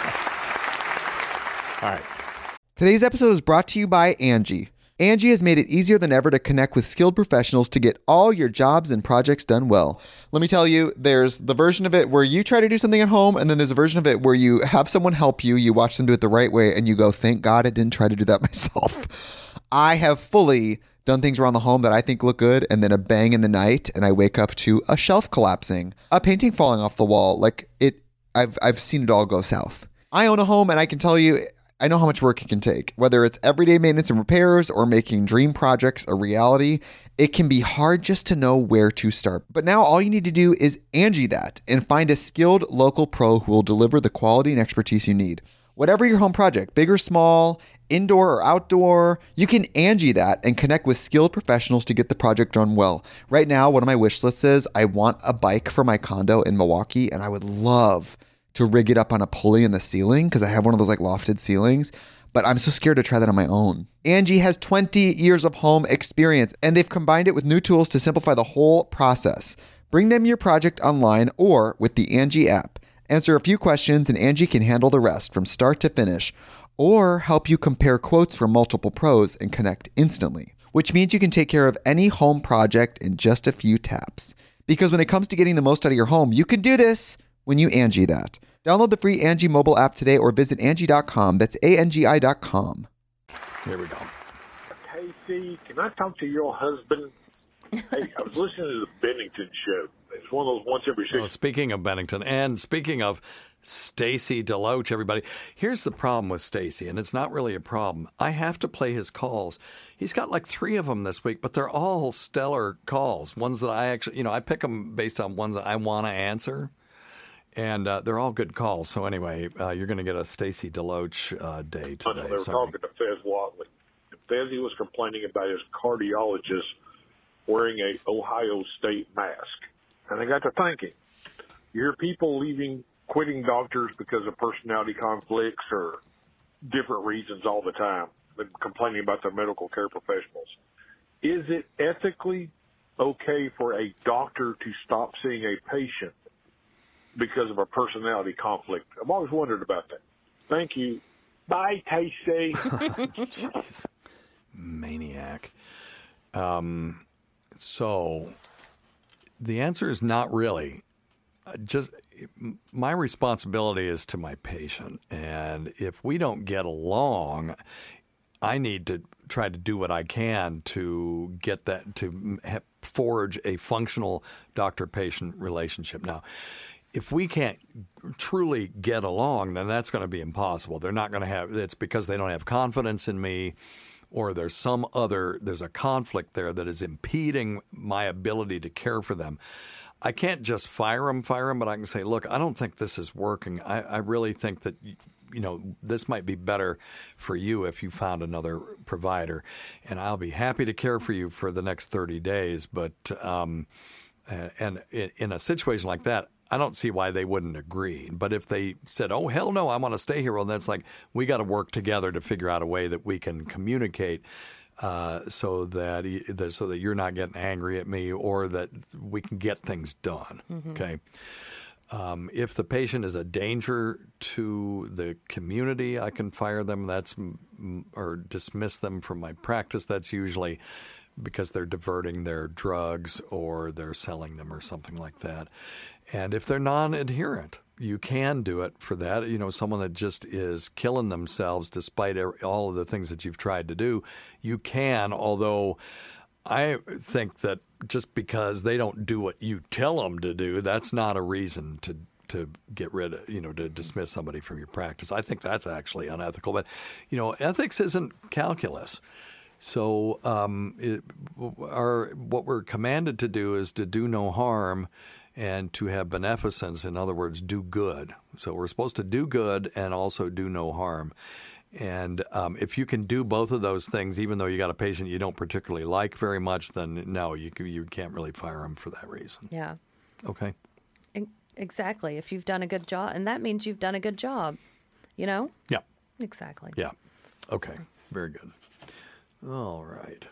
All right. Today's episode is brought to you by Angie. Angie has made it easier than ever to connect with skilled professionals to get all your jobs and projects done well. Let me tell you, there's the version of it where you try to do something at home, and then there's a version of it where you have someone help you, you watch them do it the right way, and you go, thank God I didn't try to do that myself. I have fully done things around the home that I think look good, and then a bang in the night, and I wake up to a shelf collapsing, a painting falling off the wall. Like it, I've I've seen it all go south. I own a home, and I can tell you, I know how much work it can take. Whether it's everyday maintenance and repairs or making dream projects a reality, it can be hard just to know where to start. But now all you need to do is Angie that and find a skilled local pro who will deliver the quality and expertise you need. Whatever your home project, big or small, indoor or outdoor, you can Angie that and connect with skilled professionals to get the project done well. Right now, one of my wish lists is I want a bike for my condo in Milwaukee, and I would love to rig it up on a pulley in the ceiling because I have one of those like lofted ceilings, but I'm so scared to try that on my own. Angie has twenty years of home experience, and they've combined it with new tools to simplify the whole process. Bring them your project online or with the Angie app. Answer a few questions and Angie can handle the rest from start to finish, or help you compare quotes from multiple pros and connect instantly, which means you can take care of any home project in just a few taps. Because when it comes to getting the most out of your home, you can do this when you Angie that. Download the free Angie mobile app today or visit Angie dot com. That's A N G I dot com. Here we go. Casey, can I talk to your husband? Hey, I was listening to the Bennington show. It's one of those once every six. Well, speaking of Bennington, and speaking of Stacy Deloach, everybody, here's the problem with Stacy, and it's not really a problem. I have to play his calls. He's got like three of them this week, but they're all stellar calls. Ones that I actually, you know, I pick them based on ones that I want to answer, and uh, they're all good calls. So anyway, uh, you're going to get a Stacy Deloach uh, day today. I know they were Sorry. talking to Fez Watley. Fezzy was complaining about his cardiologist wearing a Ohio State mask. And I got to thinking, you hear people leaving, quitting doctors because of personality conflicts or different reasons all the time, and complaining about their medical care professionals. Is it ethically okay for a doctor to stop seeing a patient because of a personality conflict? I've always wondered about that. Thank you. Bye, Casey. Jeez. Maniac. Um, so the answer is not really. Just my responsibility is to my patient, and if we don't get along, I need to try to do what I can to get that to forge a functional doctor-patient relationship. Now, if we can't truly get along, then that's going to be impossible. They're not going to have. It's because they don't have confidence in me, or there's some other. There's a conflict there that is impeding my ability to care for them. I can't just fire them, fire them, but I can say, look, I don't think this is working. I, I really think that, you know, this might be better for you if you found another provider. And I'll be happy to care for you for the next thirty days. But um, and in a situation like that, I don't see why they wouldn't agree. But if they said, oh, hell no, I want to stay here, well, that's like we got to work together to figure out a way that we can communicate Uh, so that so that you're not getting angry at me, or that we can get things done. Mm-hmm. Okay. Um, if the patient is a danger to the community, I can fire them. That's or dismiss them from my practice. That's usually because they're diverting their drugs or they're selling them or something like that. And if they're non-adherent, you can do it for that. You know, someone that just is killing themselves despite all of the things that you've tried to do, you can, although I think that just because they don't do what you tell them to do, that's not a reason to to get rid of, you know, to dismiss somebody from your practice. I think that's actually unethical. But, you know, ethics isn't calculus. So um, it, our, what we're commanded to do is to do no harm and to have beneficence, in other words, do good. So we're supposed to do good and also do no harm. And um, if you can do both of those things, even though you got a patient you don't particularly like very much, then no, you you can't really fire them for that reason. Yeah. Okay. Exactly. If you've done a good job, and that means you've done a good job, you know? Yeah. Exactly. Yeah. Okay. Very good. All right.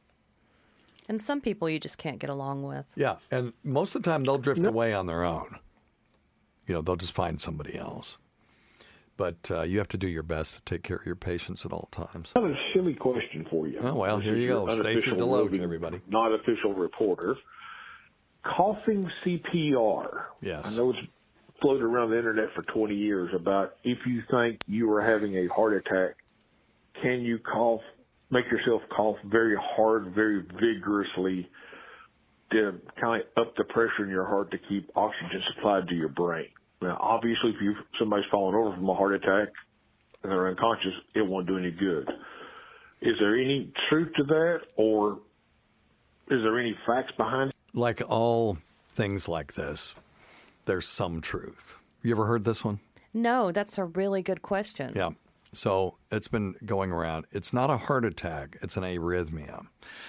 And some people you just can't get along with. Yeah. And most of the time they'll drift away on their own. You know, they'll just find somebody else. But uh, you have to do your best to take care of your patients at all times. I have a silly question for you. Oh, well, This here is you your go. Stacey unofficial Deloach, roving, everybody. Not official reporter. Coughing C P R. Yes. I know it's floated around the internet for twenty years about if you think you are having a heart attack, can you cough, make yourself cough very hard, very vigorously to kind of up the pressure in your heart to keep oxygen supplied to your brain. Now, obviously, if you somebody's fallen over from a heart attack and they're unconscious, it won't do any good. Is there any truth to that, or is there any facts behind it? Like all things like this, there's some truth. You ever heard this one? No, that's a really good question. Yeah. So it's been going around. It's not a heart attack. It's an arrhythmia.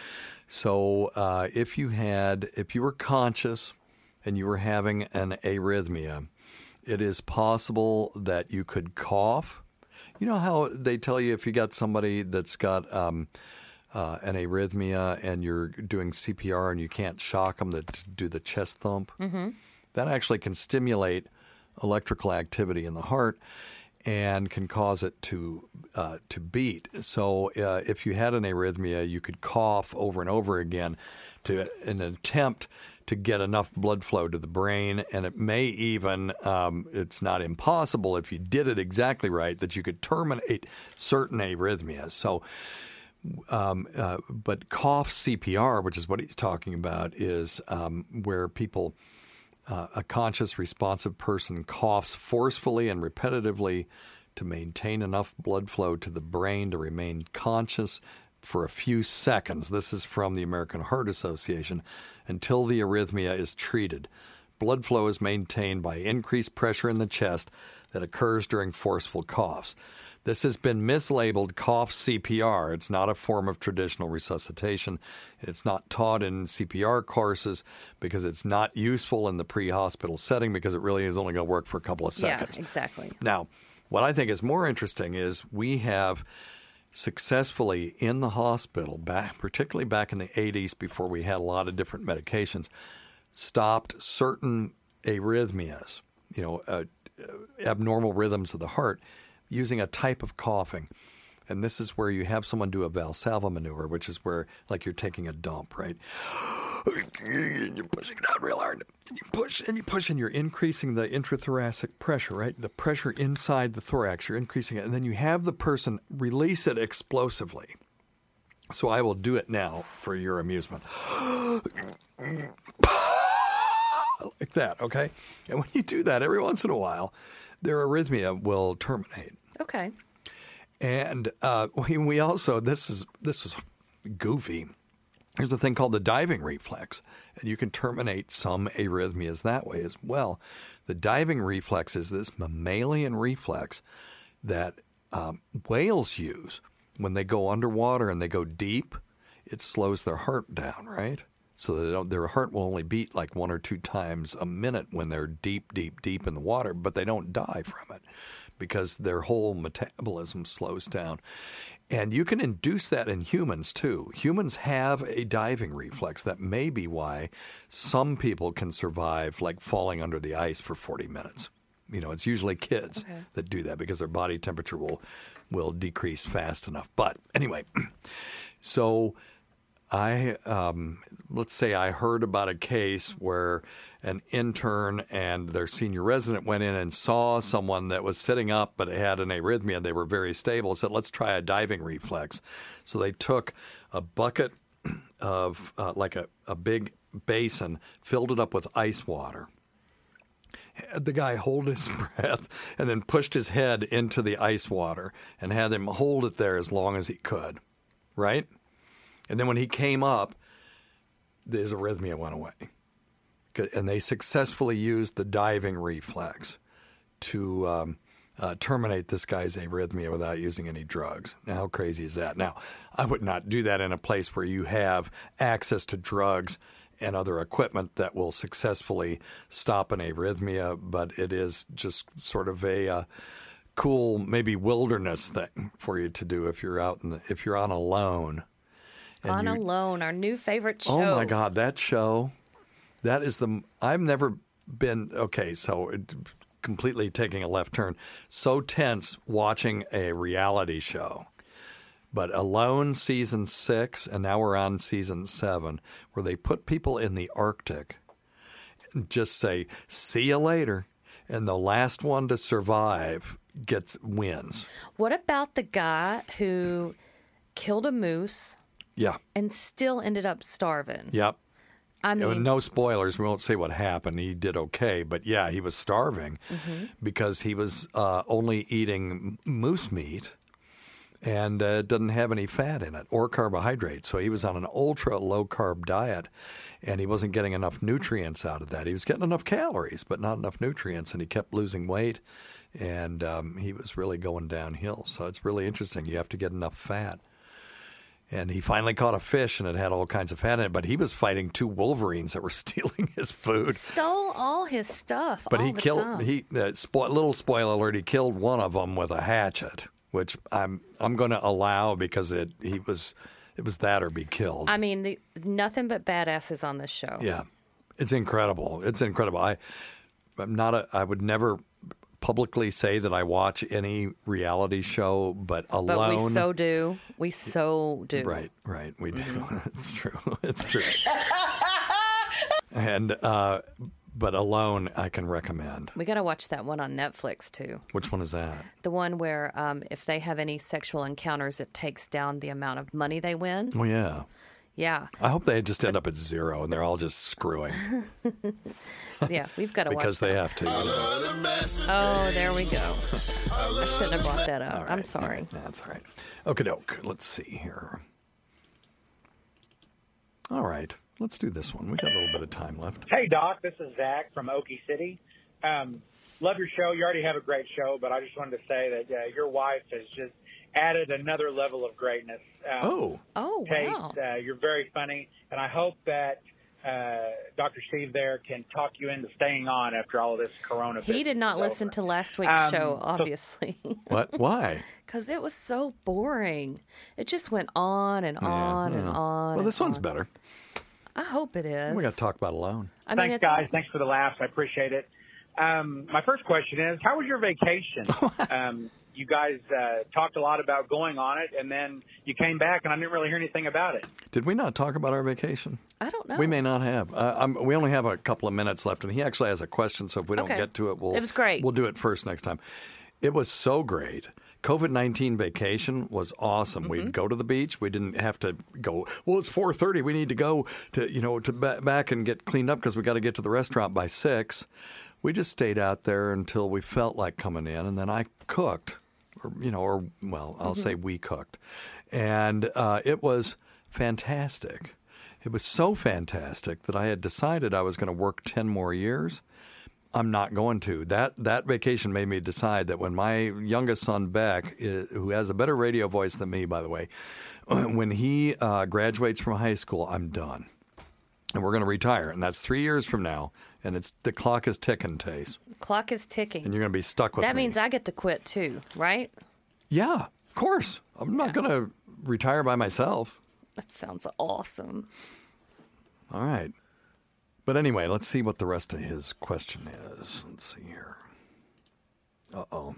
So uh, if you had, if you were conscious and you were having an arrhythmia, it is possible that you could cough. You know how they tell you if you got somebody that's got um, uh, an arrhythmia and you're doing C P R and you can't shock them to do the chest thump? Mm-hmm. That actually can stimulate electrical activity in the heart and can cause it to uh, to beat. So uh, if you had an arrhythmia, you could cough over and over again to in an attempt to get enough blood flow to the brain. And it may even, um, it's not impossible if you did it exactly right, that you could terminate certain arrhythmias. So, um, uh, but cough C P R, which is what he's talking about, is um, where people... Uh, a conscious, responsive person coughs forcefully and repetitively to maintain enough blood flow to the brain to remain conscious for a few seconds. This is from the American Heart Association, until the arrhythmia is treated. Blood flow is maintained by increased pressure in the chest that occurs during forceful coughs. This has been mislabeled cough C P R. It's not a form of traditional resuscitation. It's not taught in C P R courses because it's not useful in the pre-hospital setting because it really is only going to work for a couple of seconds. Yeah, exactly. Now, what I think is more interesting is we have successfully in the hospital, back, particularly back in the eighties before we had a lot of different medications, stopped certain arrhythmias, you know, uh, abnormal rhythms of the heart, using a type of coughing. And this is where you have someone do a Valsalva maneuver, which is where, like, you're taking a dump, right? And you're pushing it out real hard. And you push and you push and you're increasing the intrathoracic pressure, right? The pressure inside the thorax, you're increasing it. And then you have the person release it explosively. So I will do it now for your amusement. Like that, okay? And when you do that, every once in a while, their arrhythmia will terminate. Okay. And uh, we, we also, this is this is goofy. There's a thing called the diving reflex, and you can terminate some arrhythmias that way as well. The diving reflex is this mammalian reflex that um, whales use when they go underwater and they go deep. It slows their heart down, right? So that they don't, their heart will only beat like one or two times a minute when they're deep, deep, deep in the water, but they don't die from it because their whole metabolism slows down. And you can induce that in humans, too. Humans have a diving reflex. That may be why some people can survive, like falling under the ice for forty minutes. You know, it's usually kids okay. that do that because their body temperature will will decrease fast enough. But anyway, so I um, let's say I heard about a case where an intern and their senior resident went in and saw someone that was sitting up but had an arrhythmia. They were very stable. Said, let's try a diving reflex. So they took a bucket of uh, like a, a big basin, filled it up with ice water. Had the guy hold his breath and then pushed his head into the ice water and had him hold it there as long as he could, right? And then when he came up, his arrhythmia went away. And they successfully used the diving reflex to um, uh, terminate this guy's arrhythmia without using any drugs. Now, how crazy is that? Now, I would not do that in a place where you have access to drugs and other equipment that will successfully stop an arrhythmia, but it is just sort of a uh, cool, maybe wilderness thing for you to do if you're out in the, if you're on alone. On you, Alone, our new favorite show. Oh my God, that show! That is the. I've never been okay. So, it, completely taking a left turn. So tense watching a reality show. But Alone season six, and now we're on season seven, where they put people in the Arctic and just say, see you later. And the last one to survive gets wins. What about the guy who killed a moose yeah. and still ended up starving? Yep. I mean, you know, no spoilers. We won't say what happened. He did okay. But, yeah, he was starving mm-hmm. because he was uh, only eating moose meat. And uh, doesn't have any fat in it or carbohydrates. So he was on an ultra low-carb diet, and he wasn't getting enough nutrients out of that. He was getting enough calories, but not enough nutrients, and he kept losing weight, and um, he was really going downhill. So it's really interesting. You have to get enough fat. And he finally caught a fish, and it had all kinds of fat in it, but he was fighting two wolverines that were stealing his food. Stole all his stuff But all he the killed, time. he uh, spo- little spoiler alert, he killed one of them with a hatchet. Which I'm I'm going to allow because it he was it was that or be killed. I mean, the, nothing but badasses on this show. Yeah, it's incredible. It's incredible. I I'm not a I would never publicly say that I watch any reality show, but Alone. But we so do. We so do. Right, right. We do. Mm-hmm. It's true. It's true. and uh, but Alone, I can recommend. We got to watch that one on Netflix, too. Which one is that? The one where um, if they have any sexual encounters, it takes down the amount of money they win. Oh, yeah. Yeah. I hope they just end up at zero and they're all just screwing. Yeah, we've got to watch Because they that. have to. Oh, there we go. I shouldn't have brought that up. All right. I'm sorry. All right. That's all right. Okie doke. Let's see here. All right. Let's do this one. We got a little bit of time left. Hey, Doc. This is Zach from Okie City. Um, love your show. You already have a great show, but I just wanted to say that uh, your wife has just added another level of greatness. Um, oh. Oh, Tate, wow. Uh, you're very funny, and I hope that uh, Doctor Steve there can talk you into staying on after all of this corona. He did not listen over. to last week's Um, show, so- obviously. What? Why? Because it was so boring. It just went on and on Yeah, and yeah. on. Well, this and one's on. better. I hope it is. We got to talk about Alone. I mean, Thanks, it's guys. Thanks for the laughs. I appreciate it. Um, my first question is, how was your vacation? um, you guys uh, talked a lot about going on it, and then you came back, and I didn't really hear anything about it. Did we not talk about our vacation? I don't know. We may not have. Uh, I'm, we only have a couple of minutes left, and he actually has a question, so if we don't Okay. get to it, we'll, It was great. we'll do it first next time. It was so great. COVID nineteen vacation was awesome. Mm-hmm. We'd go to the beach. We didn't have to go, well, it's four thirty. We need to go to, you know, to ba- back and get cleaned up because we got to get to the restaurant by six. We just stayed out there until we felt like coming in, and then I cooked, or, you know, or, well, I'll Mm-hmm. say we cooked. And uh, it was fantastic. It was so fantastic that I had decided I was going to work ten more years. I'm not going to. That that vacation made me decide that when my youngest son, Beck, is, who has a better radio voice than me, by the way, when he uh, graduates from high school, I'm done. And we're going to retire. And that's three years from now. And it's the clock is ticking, Tace. Clock is ticking. And you're going to be stuck with that me. means I get to quit too, right? Yeah. Of course. I'm not going to retire by myself. That sounds awesome. All right. But anyway, let's see what the rest of his question is. Let's see here. Uh-oh.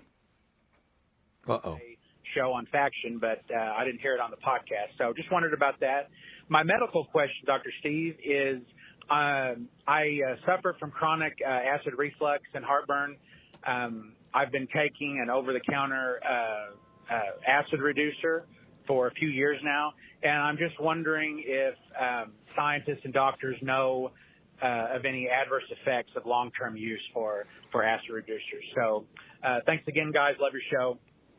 Uh-oh. Show on Faction, but uh, I didn't hear it on the podcast. So just wondered about that. My medical question, Doctor Steve, is um, I uh, suffer from chronic uh, acid reflux and heartburn. Um, I've been taking an over-the-counter uh, uh, acid reducer for a few years now, and I'm just wondering if um, scientists and doctors know uh, of any adverse effects of long-term use for, for acid reducers. So uh, thanks again, guys. Love your show.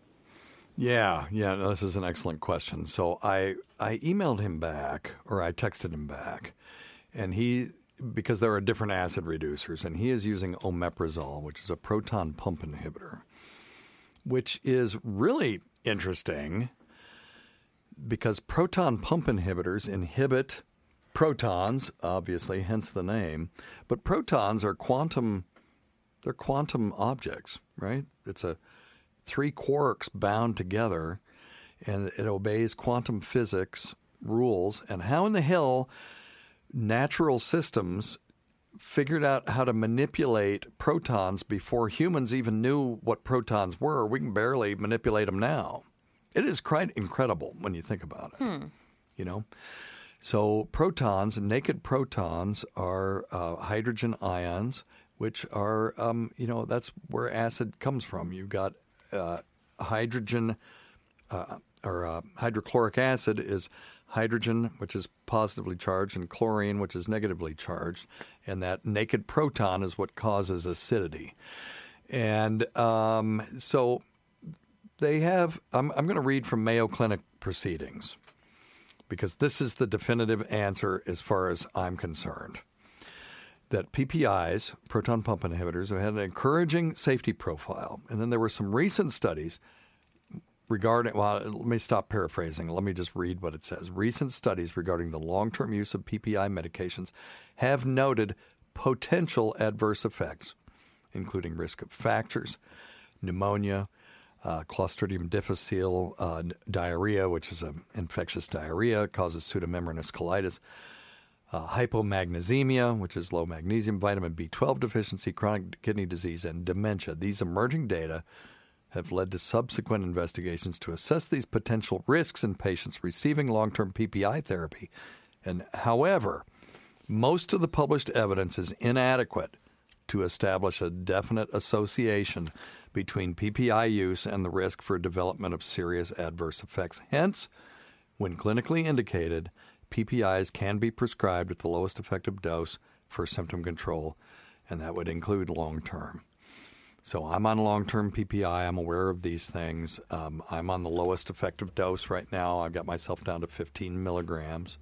Yeah, yeah, no, this is an excellent question. So I I emailed him back, or I texted him back, and he, because there are different acid reducers, and he is using omeprazole, which is a proton pump inhibitor, which is really interesting because proton pump inhibitors inhibit protons, obviously, hence the name, but protons are quantum, they're quantum objects, right? It's a three quarks bound together, and it obeys quantum physics rules. And how in the hell natural systems figured out how to manipulate protons before humans even knew what protons were? We can barely manipulate them now. It is quite incredible when you think about it. Hmm. You know? So protons, naked protons, are uh, hydrogen ions, which are, um, you know, that's where acid comes from. You've got Uh, hydrogen uh, or uh, hydrochloric acid is hydrogen, which is positively charged, and chlorine, which is negatively charged. And that naked proton is what causes acidity. And um, so they have, I'm, I'm going to read from Mayo Clinic proceedings because this is the definitive answer as far as I'm concerned. That P P Is, proton pump inhibitors, have had an encouraging safety profile. And then there were some recent studies regarding, well, let me stop paraphrasing. Let me just read what it says. Recent studies regarding the long-term use of P P I medications have noted potential adverse effects, including risk of fractures, pneumonia, uh, Clostridium difficile, uh, diarrhea, which is an infectious diarrhea, causes pseudomembranous colitis, Uh, hypomagnesemia, which is low magnesium, vitamin B twelve deficiency, chronic kidney disease, and dementia. These emerging data have led to subsequent investigations to assess these potential risks in patients receiving long-term P P I therapy. And however, most of the published evidence is inadequate to establish a definite association between P P I use and the risk for development of serious adverse effects. Hence, when clinically indicated, P P Is can be prescribed at the lowest effective dose for symptom control, and that would include long-term. So I'm on long-term P P I. I'm aware of these things. Um, I'm on the lowest effective dose right now. I've got myself down to fifteen milligrams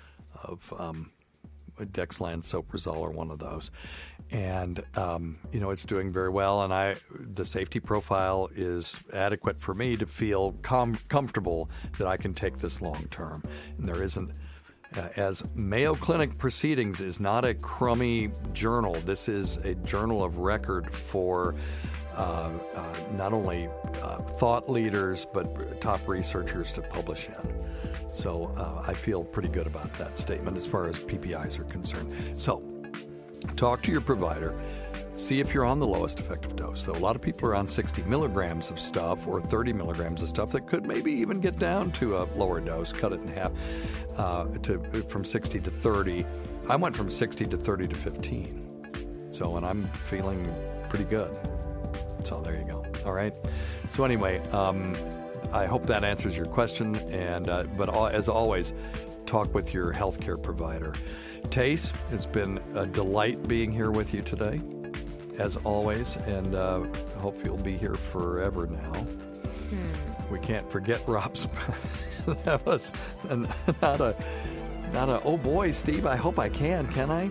of um, dexlansoprazole or one of those. And, um, you know, it's doing very well, and I the safety profile is adequate for me to feel com- comfortable that I can take this long-term. And there isn't Uh, as Mayo Clinic Proceedings is not a crummy journal. This is a journal of record for uh, uh, not only uh, thought leaders, but top researchers to publish in. So uh, I feel pretty good about that statement as far as P P Is are concerned. So talk to your provider. See if you're on the lowest effective dose. So a lot of people are on sixty milligrams of stuff or thirty milligrams of stuff that could maybe even get down to a lower dose, cut it in half uh, to from sixty to thirty. I went from sixty to thirty to fifteen. So, and I'm feeling pretty good. So there you go. All right. So anyway, um, I hope that answers your question. And uh, but as always, talk with your healthcare provider. Tace, it's been a delight being here with you today, as always, and uh, hope you'll be here forever now. Hmm. We can't forget Rob's. That was not a, not a, oh boy, Steve, I hope I can, can I?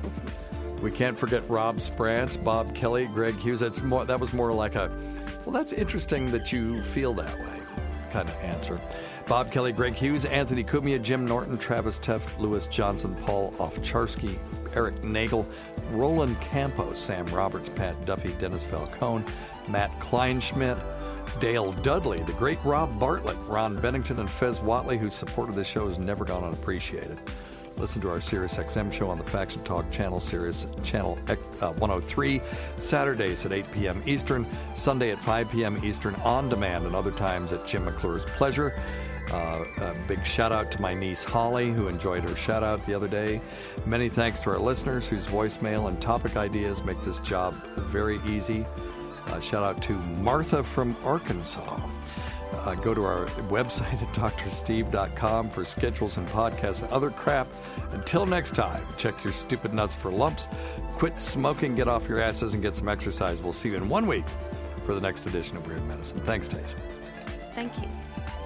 We can't forget Rob Sprance, Bob Kelly, Greg Hughes. That's more, that was more like a, well, that's interesting that you feel that way kind of answer. Bob Kelly, Greg Hughes, Anthony Cumia, Jim Norton, Travis Teft, Lewis Johnson, Paul Ofcharsky, Eric Nagel, Roland Campos, Sam Roberts, Pat Duffy, Dennis Falcone, Matt Kleinschmidt, Dale Dudley, the great Rob Bartlett, Ron Bennington, and Fez Watley, whose support of this show has never gone unappreciated. Listen to our Sirius X M show on the Faction Talk channel, Sirius Channel uh, one oh three, Saturdays at eight p.m. Eastern, Sunday at five p.m. Eastern, on demand, and other times at Jim McClure's pleasure. Uh, a big shout out to my niece Holly, who enjoyed her shout out the other day. Many thanks to our listeners whose voicemail and topic ideas make this job very easy. Uh, shout out to Martha from Arkansas. Uh, go to our website at D R steve dot com for schedules and podcasts and other crap. Until next time, check your stupid nuts for lumps. Quit smoking, get off your asses, and get some exercise. We'll see you in one week for the next edition of Weird Medicine. Thanks, Taze. Thank you.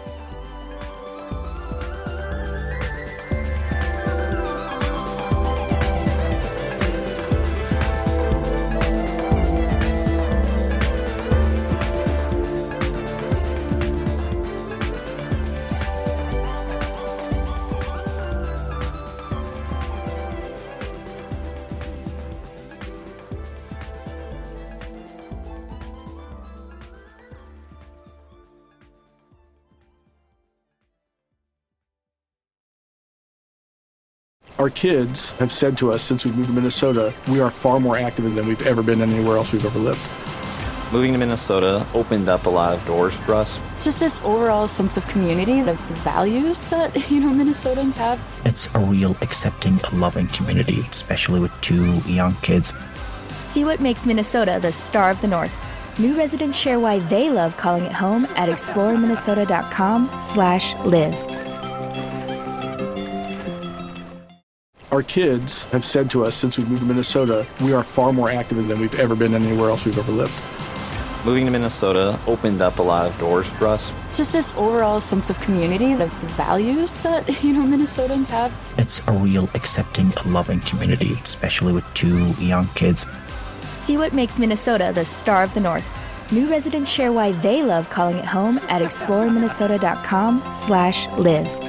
Our kids have said to us since we moved to Minnesota, we are far more active than we've ever been anywhere else we've ever lived. Moving to Minnesota opened up a lot of doors for us. Just this overall sense of community, the values that, you know, Minnesotans have. It's a real accepting, loving community, especially with two young kids. See what makes Minnesota the star of the North. New residents share why they love calling it home at explore minnesota dot com slash live. Our kids have said to us since we moved to Minnesota, we are far more active than we've ever been anywhere else we've ever lived. Moving to Minnesota opened up a lot of doors for us. Just this overall sense of community, the values that, you know, Minnesotans have. It's a real accepting, loving community, especially with two young kids. See what makes Minnesota the star of the North. New residents share why they love calling it home at explore minnesota dot com slash live.